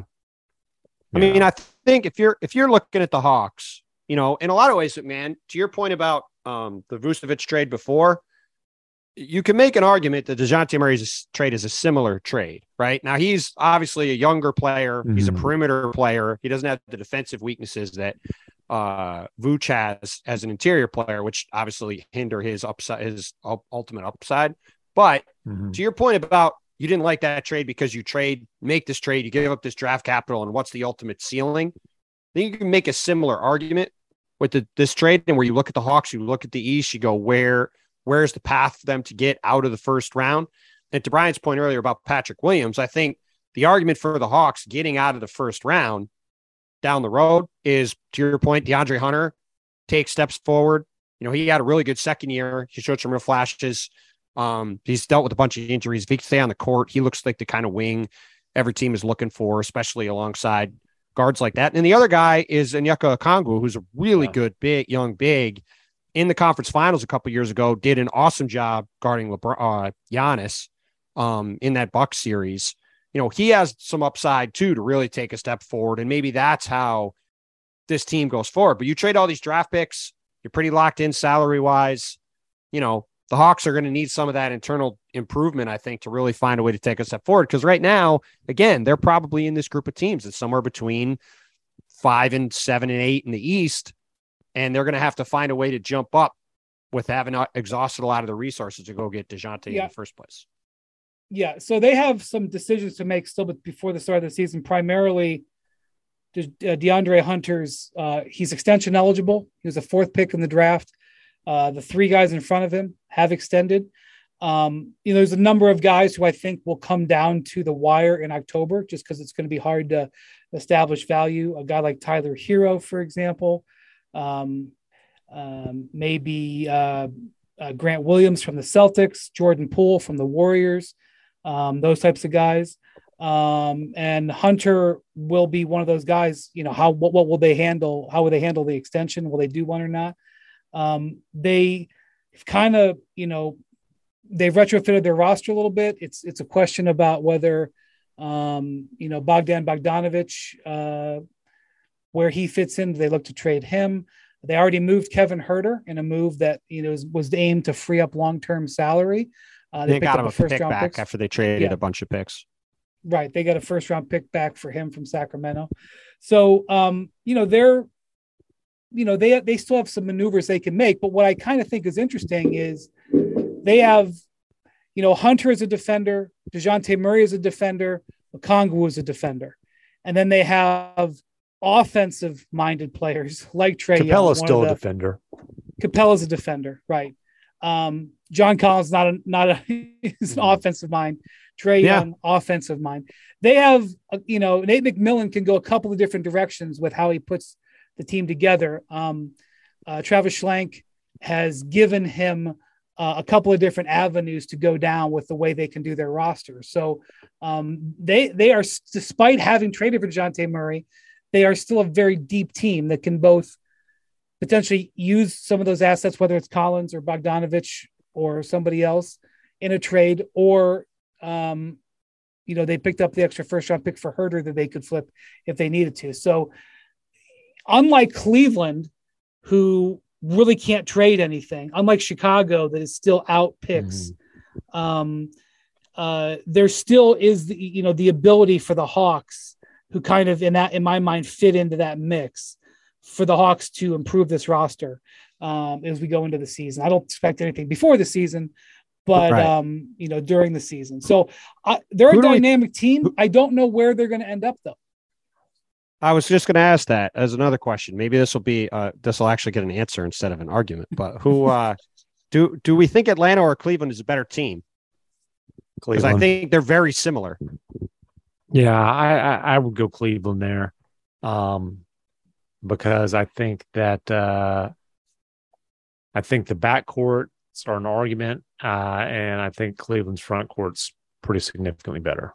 I You mean, know. I think if you're if you're looking at the Hawks, you know, in a lot of ways, man, to your point about um, the Vucevic trade before, you can make an argument that DeJounte Murray's trade is a similar trade, right? Now, he's obviously a younger player. He's a Mhm. perimeter player. He doesn't have the defensive weaknesses that uh, Vooch has as an interior player, which obviously hinder his upside, his ul- ultimate upside. But Mhm. to your point about you didn't like that trade because you trade, make this trade, you give up this draft capital, and what's the ultimate ceiling? I think you can make a similar argument with the, this trade, and where you look at the Hawks, you look at the East, you go, where where's the path for them to get out of the first round? And to Brian's point earlier about Patrick Williams, I think the argument for the Hawks getting out of the first round down the road is, to your point, DeAndre Hunter takes steps forward. You know, he had a really good second year. He showed some real flashes. Um, he's dealt with a bunch of injuries. If he can stay on the court, he looks like the kind of wing every team is looking for, especially alongside guards like that. And the other guy is Onyeka Okongwu, who's a really Yeah. good, big, young, big. In the conference finals a couple years ago, did an awesome job guarding LeBron, uh, Giannis um, in that Bucks series. You know, he has some upside too to really take a step forward. And maybe that's how this team goes forward. But you trade all these draft picks, you're pretty locked in salary wise. You know, the Hawks are going to need some of that internal improvement, I think, to really find a way to take a step forward. Because right now, again, they're probably in this group of teams that's somewhere between five and seven and eight in the East. And they're going to have to find a way to jump up with having exhausted a lot of the resources to go get DeJounte Yeah. in the first place. Yeah, so they have some decisions to make still, but before the start of the season, primarily De- uh, DeAndre Hunter's, uh, he's extension eligible. He was a fourth pick in the draft. Uh, the three guys in front of him have extended. Um, you know, there's a number of guys who I think will come down to the wire in October just because it's going to be hard to establish value. A guy like Tyler Hero, for example, um, um, maybe uh, uh, Grant Williams from the Celtics, Jordan Poole from the Warriors, um, those types of guys. Um, and Hunter will be one of those guys. You know, how what, what will they handle? How will they handle the extension? Will they do one or not? Um, they kind of, you know, they've retrofitted their roster a little bit. It's it's a question about whether, um, you know, Bogdan Bogdanovic, uh, where he fits in. Do they look to trade him? They already moved Kevin Huerter in a move that, you know, was, was aimed to free up long-term salary. Uh, they, they got him a, a first pick round back picks. after they traded yeah. a bunch of picks. Right. They got a first round pick back for him from Sacramento. So, um, you know, they're, you know, they, they still have some maneuvers they can make. But what I kind of think is interesting is they have, you know, Hunter is a defender, DeJounte Murray is a defender, Okongwu is a defender. And then they have offensive minded players like Trae Young. Capella's still the, a defender. Capella's a defender. Right. Um, John Collins, not a, not a, he's an offensive mind. Trae yeah. Young, offensive mind. They have, uh, you know, Nate McMillan can go a couple of different directions with how he puts the team together. Um, uh, Travis Schlenk has given him uh, a couple of different avenues to go down with the way they can do their roster. So um, they they are, despite having traded for DeJounte Murray, they are still a very deep team that can both potentially use some of those assets, whether it's Collins or Bogdanovic or somebody else in a trade, or um, you know, they picked up the extra first round pick for Huerter that they could flip if they needed to. So unlike Cleveland, who really can't trade anything, unlike Chicago that is still out picks, mm-hmm. um, uh, there still is the, you know, the ability for the Hawks, who kind of in that, in my mind, fit into that mix, for the Hawks to improve this roster um, as we go into the season. I don't expect anything before the season, but right. um, you know, during the season. So uh, they're Who a dynamic we, team. Who, I don't know where they're going to end up though. I was just going to ask that as another question. Maybe this will be, uh, this will actually get an answer instead of an argument, but who uh, do, do we think Atlanta or Cleveland is a better team? Because I think they're very similar. Yeah, I, I, I would go Cleveland there. Um, because I think that, uh, I think the backcourt are an argument, uh, and I think Cleveland's front court's pretty significantly better.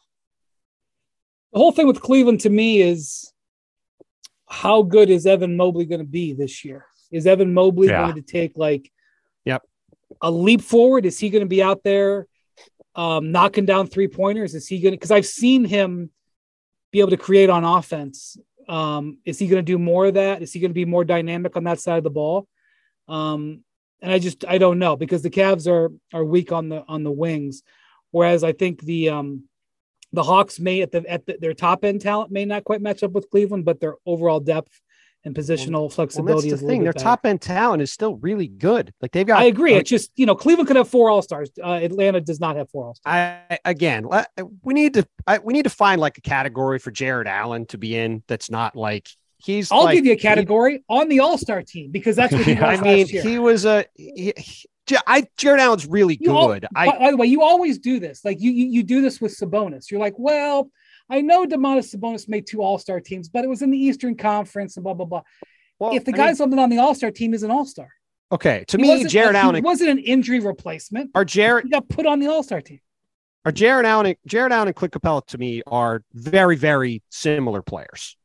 The whole thing with Cleveland to me is, how good is Evan Mobley going to be this year? Is Evan Mobley yeah. going to take like yep. a leap forward? Is he going to be out there um, knocking down three pointers? Is he going to, because I've seen him be able to create on offense. Um, is he going to do more of that? Is he going to be more dynamic on that side of the ball? Um, And I just, I don't know, because the Cavs are, are weak on the, on the wings. Whereas I think the, um, the Hawks may at the, at the, their top end talent may not quite match up with Cleveland, but their overall depth and positional well, well, flexibility that's is the thing. Their top end talent is still really good. Like they've got, I agree. Like, it's just, you know, Cleveland could have four all-stars. Uh, Atlanta does not have four all-stars. I, again, we need to, I, we need to find like a category for Jared Allen to be in. That's not like, He's I'll like, give you a category he, on the All-Star team, because that's what he was I mean, last year. he was a he, he, I Jared Allen's really you good. All, I, by, by the way, you always do this. Like you, you, you do this with Sabonis. You're like, well, I know Domantas Sabonis made two All-Star teams, but it was in the Eastern Conference and blah blah blah. Well, if the I guy's mean, on the All-Star team, is an All-Star. Okay, to he me, Jared Allen he wasn't an injury replacement. Are Jared he got put on the All-Star team? Are Jared Allen, Jared Allen and Clint Capella to me are very, very similar players.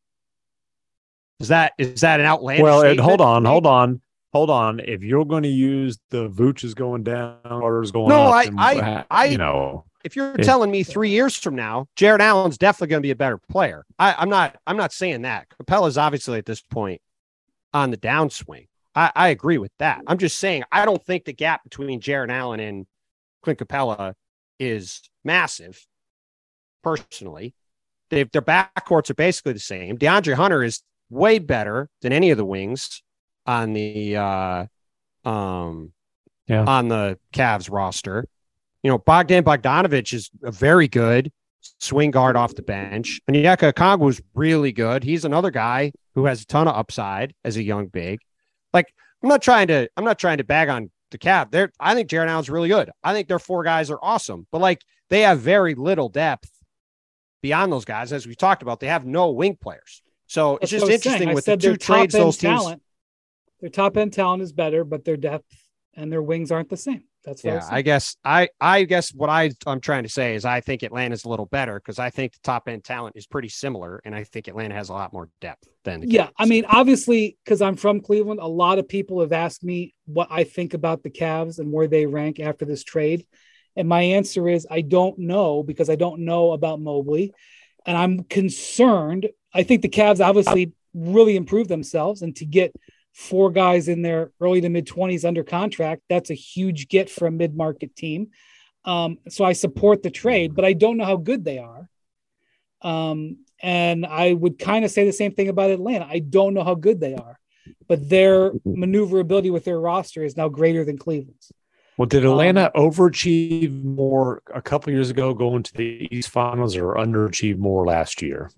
Is that is that an outlandish Well, statement? hold on, hold on, hold on. If you're going to use the Vooch is going down, Carter's going no, up, I, and, I, I, you know, if you're if, telling me three years from now, Jared Allen's definitely going to be a better player. I, I'm not, I'm not saying that. Capella's obviously at this point on the downswing. I, I agree with that. I'm just saying I don't think the gap between Jared Allen and Clint Capella is massive. Personally, they, their backcourts are basically the same. DeAndre Hunter is way better than any of the wings on the uh, um, yeah. on the Cavs roster. You know, Bogdan Bogdanovic is a very good swing guard off the bench. And Onyeka Okongwu is really good. He's another guy who has a ton of upside as a young big. Like, I'm not trying to I'm not trying to bag on the Cavs. They're I think Jarrett Allen's really good. I think their four guys are awesome, but like they have very little depth beyond those guys. As we talked about, they have no wing players. So That's it's just interesting with the two trades those teams. Talent, their top end talent is better, but their depth and their wings aren't the same. That's what yeah. I, I guess I I guess what I I'm trying to say is I think Atlanta's a little better because I think the top end talent is pretty similar, and I think Atlanta has a lot more depth than the yeah. Cavs. I mean, obviously, because I'm from Cleveland, a lot of people have asked me what I think about the Cavs and where they rank after this trade, and my answer is I don't know because I don't know about Mobley, and I'm concerned. I think the Cavs obviously really improved themselves, and to get four guys in their early to mid twenties under contract, that's a huge get for a mid-market team. Um, so I support the trade, but I don't know how good they are. Um, and I would kind of say the same thing about Atlanta. I don't know how good they are, but their maneuverability with their roster is now greater than Cleveland's. Well, did Atlanta um, overachieve more a couple years ago going to the East Finals or underachieve more last year?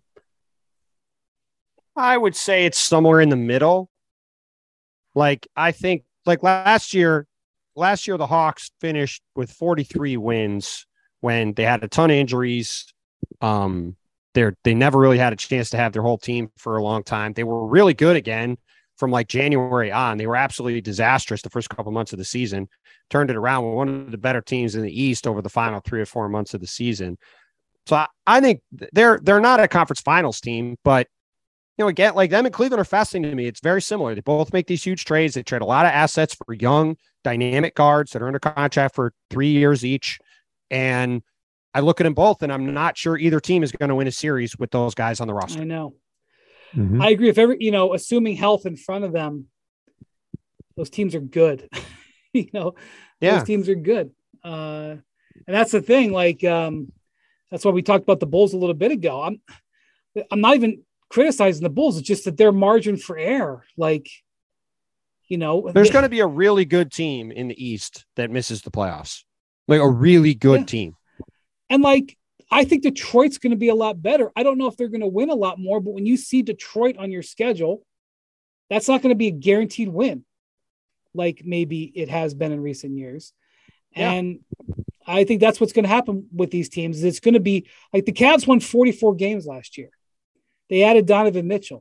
I would say it's somewhere in the middle. Like, I think, like last year, last year, the Hawks finished with forty-three wins when they had a ton of injuries. Um, they're, they never really had a chance to have their whole team for a long time. They were really good again from like January on. They were absolutely disastrous the first couple months of the season, turned it around with one of the better teams in the East over the final three or four months of the season. So I, I think they're, they're not a conference finals team, but you know, again, like them and Cleveland are fascinating to me. It's very similar. They both make these huge trades. They trade a lot of assets for young, dynamic guards that are under contract for three years each. And I look at them both, and I'm not sure either team is going to win a series with those guys on the roster. I know. Mm-hmm. I agree. If ever, you know, assuming health in front of them, those teams are good. you know, yeah. those teams are good. Uh, and that's the thing. Like, um, that's why we talked about the Bulls a little bit ago. I'm, I'm not even criticizing the Bulls. It's just that their margin for error, like, you know, there's they, going to be a really good team in the East that misses the playoffs, like a really good yeah. team. And like, I think Detroit's going to be a lot better. I don't know if they're going to win a lot more, but when you see Detroit on your schedule, that's not going to be a guaranteed win. Like maybe it has been in recent years. Yeah. And I think that's what's going to happen with these teams. It's going to be like the Cavs won forty-four games last year. They added Donovan Mitchell.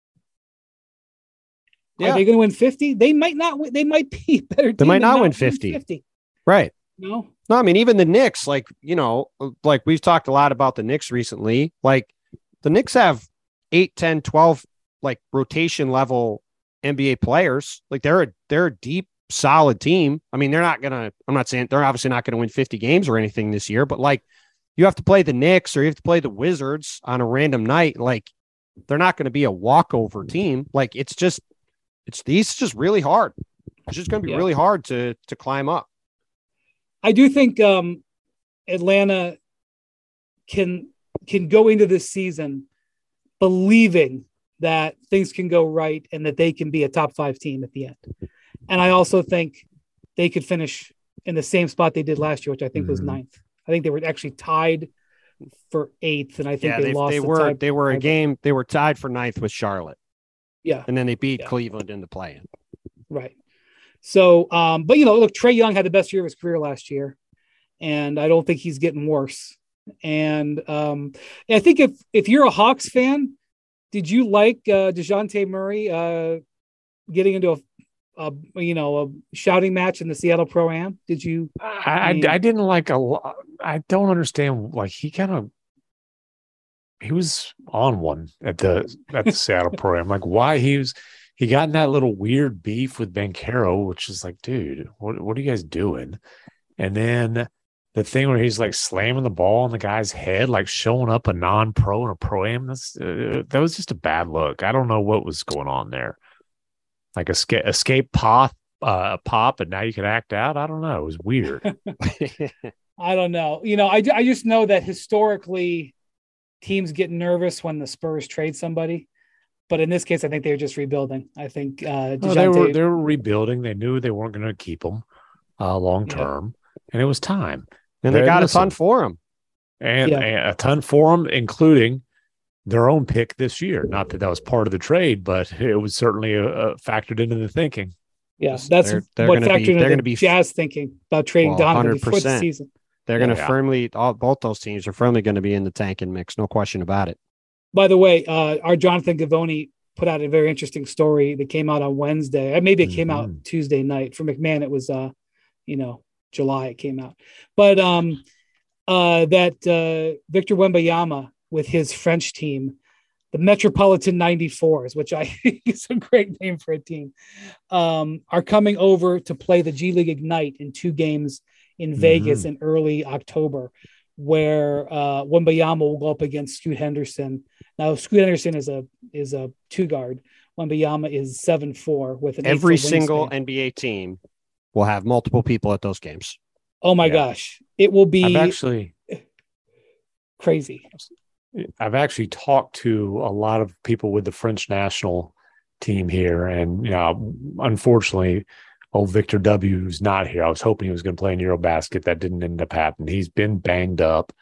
Yeah. Are they going to win fifty? They might not win. They might be better. They might not, not win fifty. fifty. Right. No. No, I mean, even the Knicks, like, you know, like we've talked a lot about the Knicks recently. Like the Knicks have eight, ten, twelve, like rotation level N B A players. Like they're a, they're a deep, solid team. I mean, they're not going to, I'm not saying they're obviously not going to win fifty games or anything this year, but like you have to play the Knicks or you have to play the Wizards on a random night. Like they're not going to be a walkover team. Like it's just, it's the East is just really hard. It's just going to be yeah. really hard to, to climb up. I do think um, Atlanta can can go into this season believing that things can go right and that they can be a top five team at the end. And I also think they could finish in the same spot they did last year, which I think mm-hmm. was ninth. I think they were actually tied for eighth, and I think yeah, they, they lost. They the were tie- they were a game. They were tied for ninth with Charlotte. Yeah, and then they beat yeah. Cleveland in the play-in. Right. So, um, but you know, look, Trae Young had the best year of his career last year, and I don't think he's getting worse. And um, I think if if you're a Hawks fan, did you like uh, DeJounte Murray uh, getting into a, a you know a shouting match in the Seattle Pro-Am? Did you? I, I, I didn't like a lot. I don't understand. Like he kind of he was on one at the at the Seattle Pro-Am. Like why he was. He got in that little weird beef with Banchero, which is like, dude, what what are you guys doing? And then the thing where he's like slamming the ball on the guy's head, like showing up a non-pro and a pro-am, that's, uh, that was just a bad look. I don't know what was going on there. Like escape, escape pop, uh, pop, and now you can act out. I don't know. It was weird. I don't know. You know, I, I just know that historically teams get nervous when the Spurs trade somebody. But in this case, I think they were just rebuilding. I think uh, well, they were they were rebuilding. They knew they weren't going to keep him uh, long term, yeah. and it was time. And they, they got listen, a ton for him, and, yeah. and a ton for him, including their own pick this year. Not that that was part of the trade, but it was certainly uh, factored into the thinking. Yeah, that's they're, they're what gonna factored be, into they're the gonna be Jazz thinking about trading well, Donovan before the season. They're going to yeah. firmly, all, both those teams are firmly going to be in the tanking mix. No question about it. By the way, uh, our Jonathan Gavoni put out a very interesting story that came out on Wednesday. Maybe it mm-hmm. came out Tuesday night. For McMahon, it was, uh, you know, July it came out. But um, uh, that uh, Victor Wembanyama with his French team, the Metropolitan ninety-fours, which I think is a great name for a team, um, are coming over to play the G League Ignite in two games in Vegas mm-hmm. in early October, where uh, Wembanyama will go up against Scoot Henderson. Now, Scoot Henderson is a is a two guard. Wembanyama is seven four with an every single wingspan. N B A team will have multiple people at those games. Oh my yeah. gosh, it will be I've actually crazy. I've actually talked to a lot of people with the French national team here, and you know, unfortunately, old Victor W is not here. I was hoping he was going to play in Eurobasket. That didn't end up happening. He's been banged up.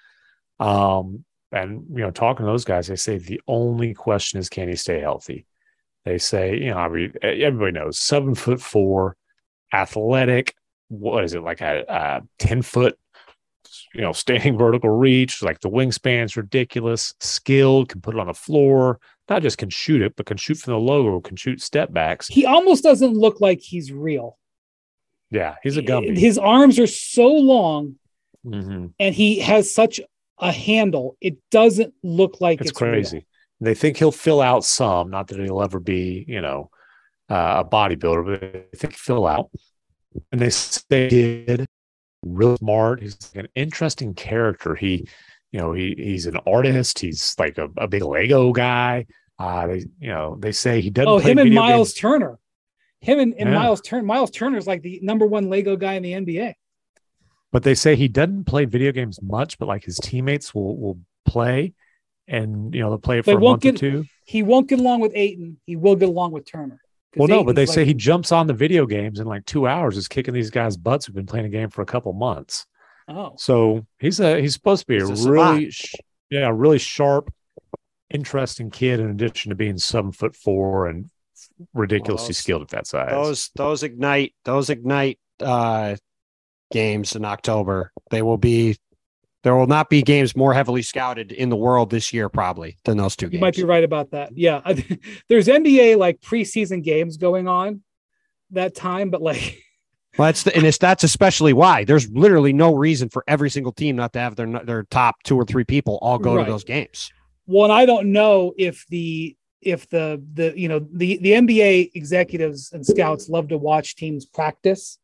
Um, and, you know, talking to those guys, they say the only question is, can he stay healthy? They say, you know, I mean, everybody knows seven foot four, athletic. What is it, like a, a ten foot, you know, standing vertical reach? Like the wingspan's ridiculous. Skilled, can put it on the floor. Not just can shoot it, but can shoot from the logo, can shoot step backs. He almost doesn't look like he's real. Yeah, he's a Gumby. His arms are so long, mm-hmm. and he has such a handle. It doesn't look like it's, it's crazy. Real. They think he'll fill out some, not that he'll ever be, you know, uh, a bodybuilder, but they think he'll fill out. And they say he did, real smart. He's an interesting character. He, you know, he he's an artist. He's like a, a big Lego guy. Uh, they, you know, they say he doesn't. Oh, play him and Miles games. Turner. Him and, and yeah. Miles Turner. Miles Turner is like the number one Lego guy in the N B A. But they say he doesn't play video games much, but like his teammates will will play, and you know they'll play it for they a won't month get, or two. He won't get along with Ayton. He will get along with Turner. Well, no, Ayton's but they like, say he jumps on the video games in like two hours, is kicking these guys' butts who've been playing a game for a couple months. Oh, so he's a he's supposed to be he's a, a really sh- yeah really sharp, interesting kid. In addition to being seven foot four and ridiculously well, those, skilled at that size. Those those ignite those ignite uh, games in October. They will be. There will not be games more heavily scouted in the world this year, probably, than those two games. You might be right about that. Yeah, there's N B A like preseason games going on that time, but like. Well, that's the, and it's that's especially why there's literally no reason for every single team not to have their their top two or three people all go right. to those games. Well, and I don't know if the if the the you know the the N B A executives and scouts love to watch teams practice.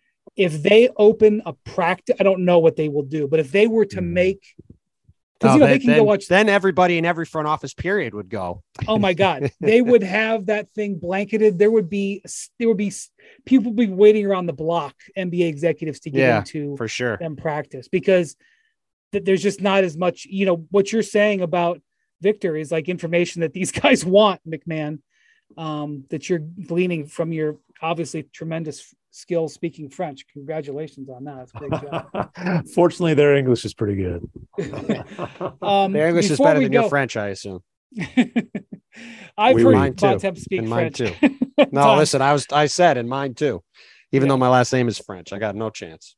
If they open a practice, I don't know what they will do, but if they were to make, because oh, you know then, they can then, go watch. Then everybody in every front office period would go. Oh my God, they would have that thing blanketed. There would be there would be people be waiting around the block, N B A executives to get yeah, into for sure them practice, because th- there's just not as much. You know what you're saying about Victor is like information that these guys want, McMahon. Um, that you're gleaning from your obviously tremendous skill speaking French. Congratulations on that. That's a great job. Fortunately, their English is pretty good. um, their English is better than go, your French, I assume. I've we heard Bontemps speak and French. Mine too. No, listen, I was I said and mine too. Even yeah. though my last name is French, I got no chance.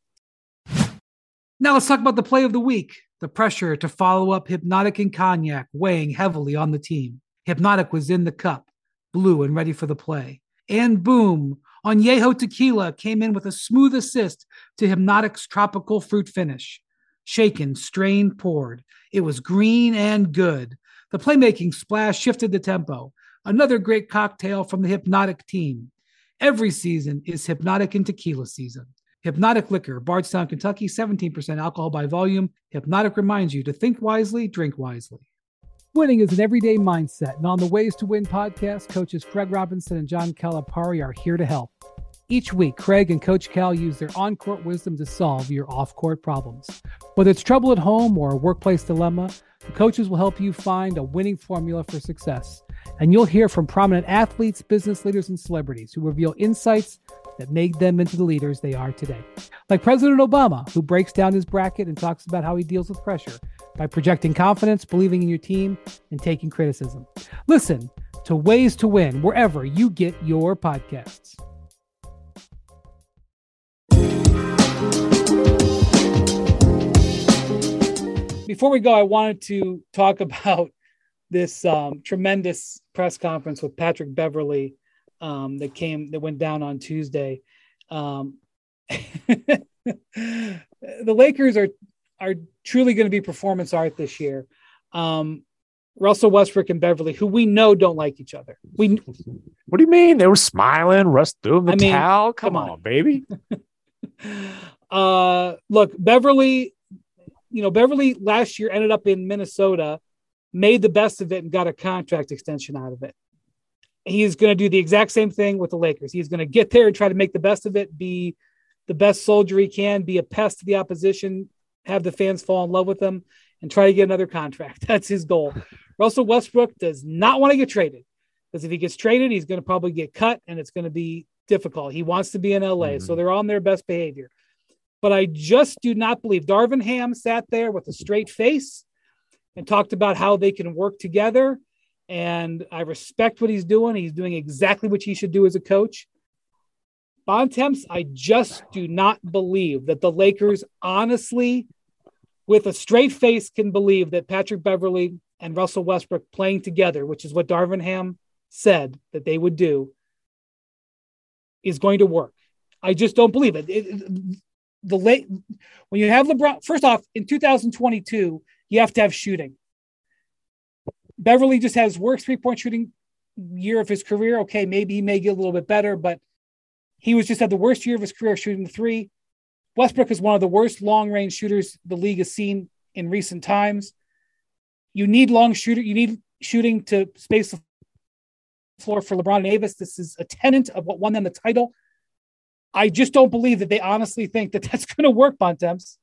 Now let's talk about the play of the week. The pressure to follow up Hypnotic and Cognac weighing heavily on the team. Hypnotic was in the cup, blue and ready for the play. And boom, Añejo Tequila came in with a smooth assist to Hypnotic's tropical fruit finish. Shaken, strained, poured. It was green and good. The playmaking splash shifted the tempo. Another great cocktail from the Hypnotic team. Every season is Hypnotic and Tequila season. Hypnotic Liquor, Bardstown, Kentucky, seventeen percent alcohol by volume. Hypnotic reminds you to think wisely, drink wisely. Winning is an everyday mindset, and on the Ways to Win podcast, coaches Craig Robinson and John Calipari are here to help. Each week, Craig and Coach Cal use their on-court wisdom to solve your off-court problems. Whether it's trouble at home or a workplace dilemma, the coaches will help you find a winning formula for success. And you'll hear from prominent athletes, business leaders, and celebrities who reveal insights that made them into the leaders they are today. Like President Obama, who breaks down his bracket and talks about how he deals with pressure by projecting confidence, believing in your team, and taking criticism. Listen to Ways to Win wherever you get your podcasts. before we go, I wanted to talk about this um, tremendous press conference with Patrick Beverley um, that came that went down on Tuesday. Um, the Lakers are are truly going to be performance art this year. Um, Russell Westbrook and Beverley, who we know don't like each other. We What do you mean? They were smiling. Russ threw him the I mean, towel. Come, come on. on. baby. uh, look, Beverley, you know, Beverley last year ended up in Minnesota, made the best of it, and got a contract extension out of it. He's going to do the exact same thing with the Lakers. He's going to get there and try to make the best of it, be the best soldier he can, be a pest to the opposition, have the fans fall in love with him, and try to get another contract. That's his goal. Russell Westbrook does not want to get traded, because if he gets traded, he's going to probably get cut, and it's going to be difficult. He wants to be in L A, mm-hmm. so they're on their best behavior. But I just do not believe. Darvin Ham sat there with a straight face and talked about how they can work together, and I respect what he's doing. He's doing exactly what he should do as a coach. Bontemps, I just do not believe that the Lakers honestly, with a straight face, can believe that Patrick Beverley and Russell Westbrook playing together, which is what Darvin Ham said that they would do, is going to work. I just don't believe it. it, it the late when you have LeBron, first off, in two thousand twenty-two, you have to have shooting. Beverley just has worst three-point shooting year of his career. Okay, maybe he may get a little bit better, but he was just had the worst year of his career shooting the three. Westbrook is one of the worst long-range shooters the league has seen in recent times. You need long shooter. You need shooting to space the floor for LeBron and Davis. This is a tenet of what won them the title. I just don't believe that they honestly think that that's going to work, Bontemps.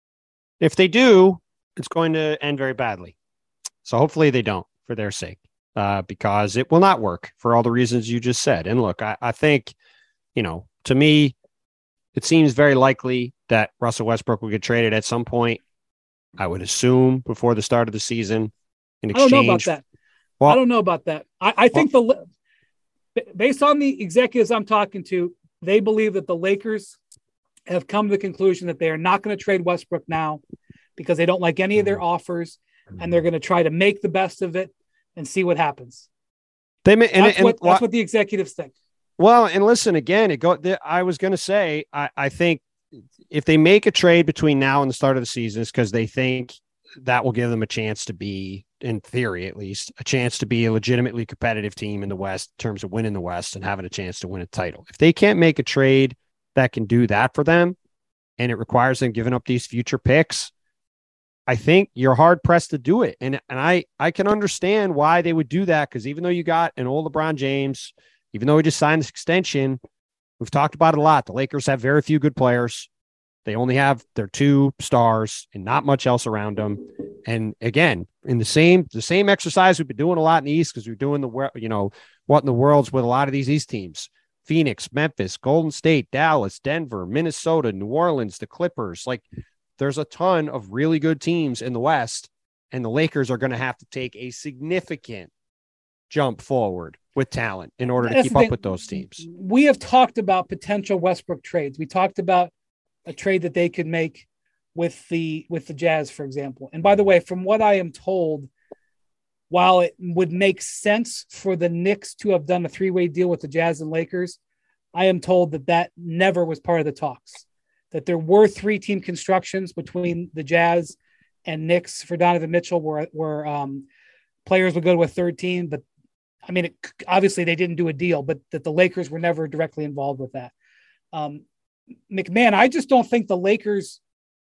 If they do, it's going to end very badly. So hopefully they don't, for their sake, uh, because it will not work for all the reasons you just said. And look, I, I think, you know, to me, it seems very likely that Russell Westbrook will get traded at some point. I would assume before the start of the season. In exchange, I don't know about that. Well, I don't know about that. I, I think well, the based on the executives I'm talking to, they believe that the Lakers have come to the conclusion that they are not going to trade Westbrook now because they don't like any of their offers, and they're going to try to make the best of it and see what happens. They may, and, that's, and, what, and, that's what the executives think. Well, and listen, again, it go. The, I was going to say, I, I think if they make a trade between now and the start of the season, it's because they think that will give them a chance to be, in theory at least, a chance to be a legitimately competitive team in the West in terms of winning the West and having a chance to win a title. If they can't make a trade that can do that for them, and it requires them giving up these future picks, I think you're hard pressed to do it. And, and I, I can understand why they would do that, because even though you got an old LeBron James, even though he just signed this extension, we've talked about it a lot. The Lakers have very few good players. They only have their two stars and not much else around them. And again, in the same the same exercise we've been doing a lot in the East, because we're doing the, you know, what in the world's with a lot of these East teams. Phoenix, Memphis, Golden State, Dallas, Denver, Minnesota, New Orleans, the Clippers. Like, there's a ton of really good teams in the West, and the Lakers are going to have to take a significant jump forward with talent in order to That's keep up with those teams. We have talked about potential Westbrook trades. We talked about a trade that they could make with the with the Jazz, for example. And by the way, from what I am told, while it would make sense for the Knicks to have done a three-way deal with the Jazz and Lakers, I am told that that never was part of the talks, that there were three-team constructions between the Jazz and Knicks for Donovan Mitchell, where, where um, players would go to a third team. But, I mean, it, obviously they didn't do a deal, but that the Lakers were never directly involved with that. Um, McMahon, I just don't think the Lakers,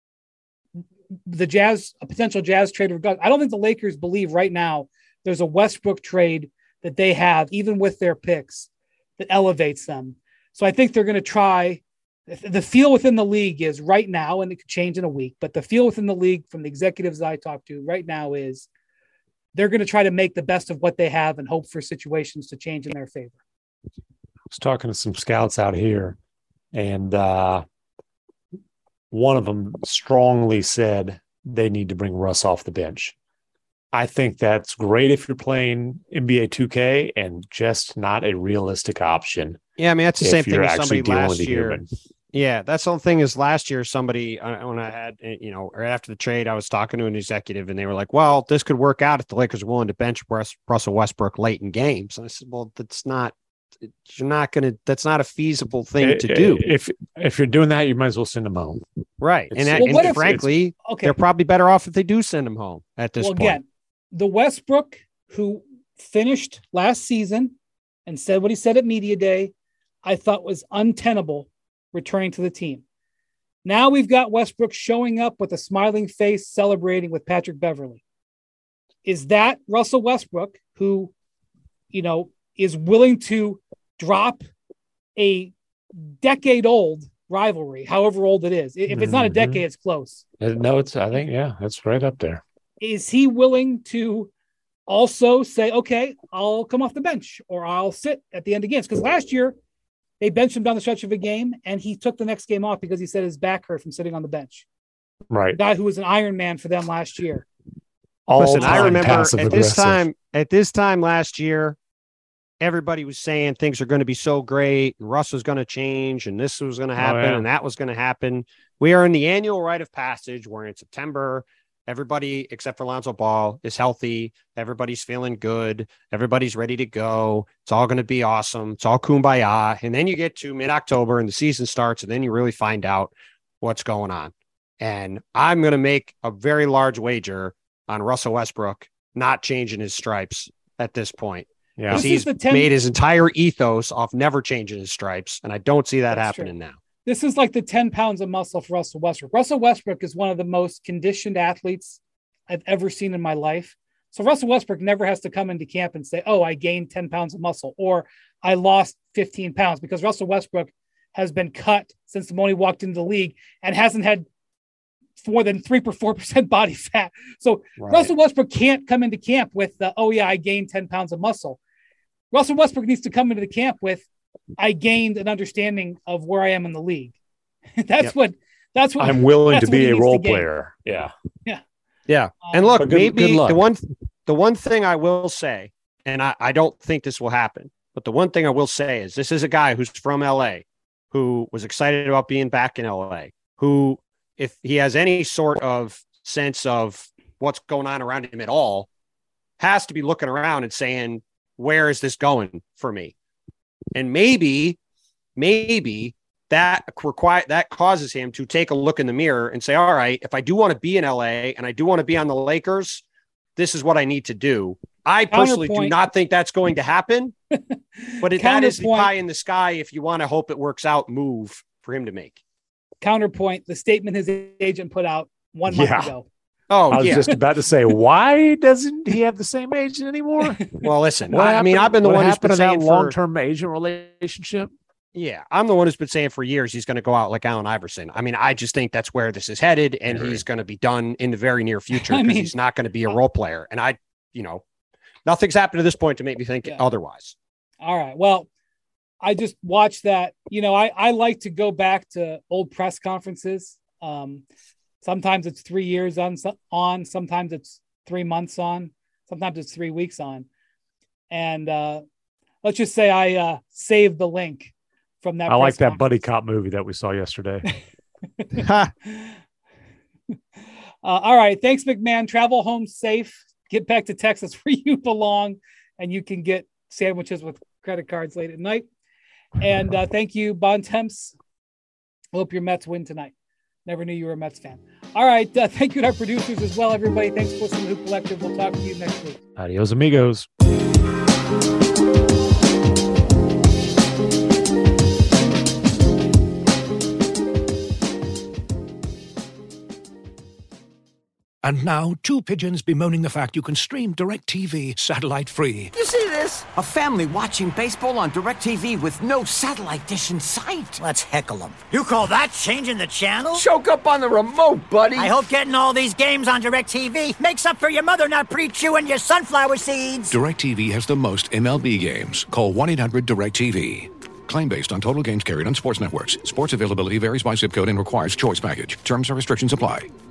the Jazz, a potential Jazz trade, I don't think the Lakers believe right now there's a Westbrook trade that they have, even with their picks, that elevates them. So I think they're going to try. The feel within the league is right now, and it could change in a week, but the feel within the league from the executives that I talk to right now is they're going to try to make the best of what they have and hope for situations to change in their favor. I was talking to some scouts out here, and uh, one of them strongly said they need to bring Russ off the bench. I think that's great if you're playing N B A two K, and just not a realistic option. Yeah, I mean, that's the same thing as somebody last year. Human. Yeah, that's the whole thing is last year, somebody, uh, when I had, you know, or after the trade, I was talking to an executive and they were like, well, this could work out if the Lakers are willing to bench Russell Westbrook late in games. And I said, well, that's not, you're not going to, that's not a feasible thing to do. If, if you're doing that, you might as well send them home. Right. It's, and that, well, and if, frankly, okay. they're probably better off if they do send him home at this well, point. Again, the Westbrook who finished last season and said what he said at Media Day, I thought was untenable returning to the team. Now we've got Westbrook showing up with a smiling face, celebrating with Patrick Beverley. Is that Russell Westbrook who, you know, is willing to drop a decade-old rivalry, however old it is? If it's not a decade, it's close. No, it's, I think, yeah, that's right up there. Is he willing to also say, okay, I'll come off the bench or I'll sit at the end of games? Because last year they benched him down the stretch of a game and he took the next game off because he said his back hurt from sitting on the bench. Right. The guy who was an Iron Man for them last year. All Listen, I remember at aggressive. this time, at this time last year, everybody was saying things are going to be so great and Russ was going to change and this was going to happen oh, yeah. and that was going to happen. We are in the annual rite of passage. We're in September. Everybody except for Lonzo Ball is healthy. Everybody's feeling good. Everybody's ready to go. It's all going to be awesome. It's all kumbaya. And then you get to mid-October and the season starts, and then you really find out what's going on. And I'm going to make a very large wager on Russell Westbrook not changing his stripes at this point. Yeah, because he's ten- made his entire ethos off never changing his stripes, and I don't see that That's happening true. now. This is like the ten pounds of muscle for Russell Westbrook. Russell Westbrook is one of the most conditioned athletes I've ever seen in my life. So Russell Westbrook never has to come into camp and say, oh, I gained ten pounds of muscle or I lost fifteen pounds, because Russell Westbrook has been cut since the moment he walked into the league and hasn't had more than three or four percent body fat. So right. Russell Westbrook can't come into camp with, the, oh yeah, I gained ten pounds of muscle. Russell Westbrook needs to come into the camp with, I gained an understanding of where I am in the league. that's yep. what, that's what I'm willing to be a role player. Yeah. Yeah. Yeah. Um, and look, good, maybe good the one, the one thing I will say, and I, I don't think this will happen, but the one thing I will say is this is a guy who's from L A, who was excited about being back in L A, who, if he has any sort of sense of what's going on around him at all, has to be looking around and saying, where is this going for me? And maybe, maybe that require that causes him to take a look in the mirror and say, all right, if I do want to be in L A and I do want to be on the Lakers, this is what I need to do. I personally do not think that's going to happen, but it, that is the pie in the sky if you want to hope it works out move for him to make. Counterpoint, the statement his agent put out one month yeah. ago. Oh, I was yeah. just about to say, why doesn't he have the same agent anymore? Well, listen, what I, I mean, I've been the one who's been saying that long-term agent relationship. Yeah, I'm the one who's been saying for years he's going to go out like Allen Iverson. I mean, I just think that's where this is headed, and right. he's going to be done in the very near future because he's not going to be a role player. And I, you know, nothing's happened to this point to make me think yeah. otherwise. All right. Well, I just watched that. You know, I, I like to go back to old press conferences. Um, sometimes it's three years on, on, sometimes it's three months on, sometimes it's three weeks on. And uh, let's just say I uh, saved the link from that. I like that buddy cop movie that we saw yesterday. uh, all right. Thanks, McMahon. Travel home safe. Get back to Texas where you belong, and you can get sandwiches with credit cards late at night. And uh, thank you, Bontemps. Hope your Mets win tonight. Never knew you were a Mets fan. All right. Uh, thank you to our producers as well, everybody. Thanks for listening to Hoop Collective. We'll talk to you next week. Adios, amigos. And now, two pigeons bemoaning the fact you can stream DirecTV satellite-free. You see this? A family watching baseball on DirecTV with no satellite dish in sight. Let's heckle them. You call that changing the channel? Choke up on the remote, buddy. I hope getting all these games on DirecTV makes up for your mother not pre-chewing your sunflower seeds. DirecTV has the most M L B games. Call one eight hundred direct T V. Claim based on total games carried on sports networks. Sports availability varies by zip code and requires choice package. Terms and restrictions apply.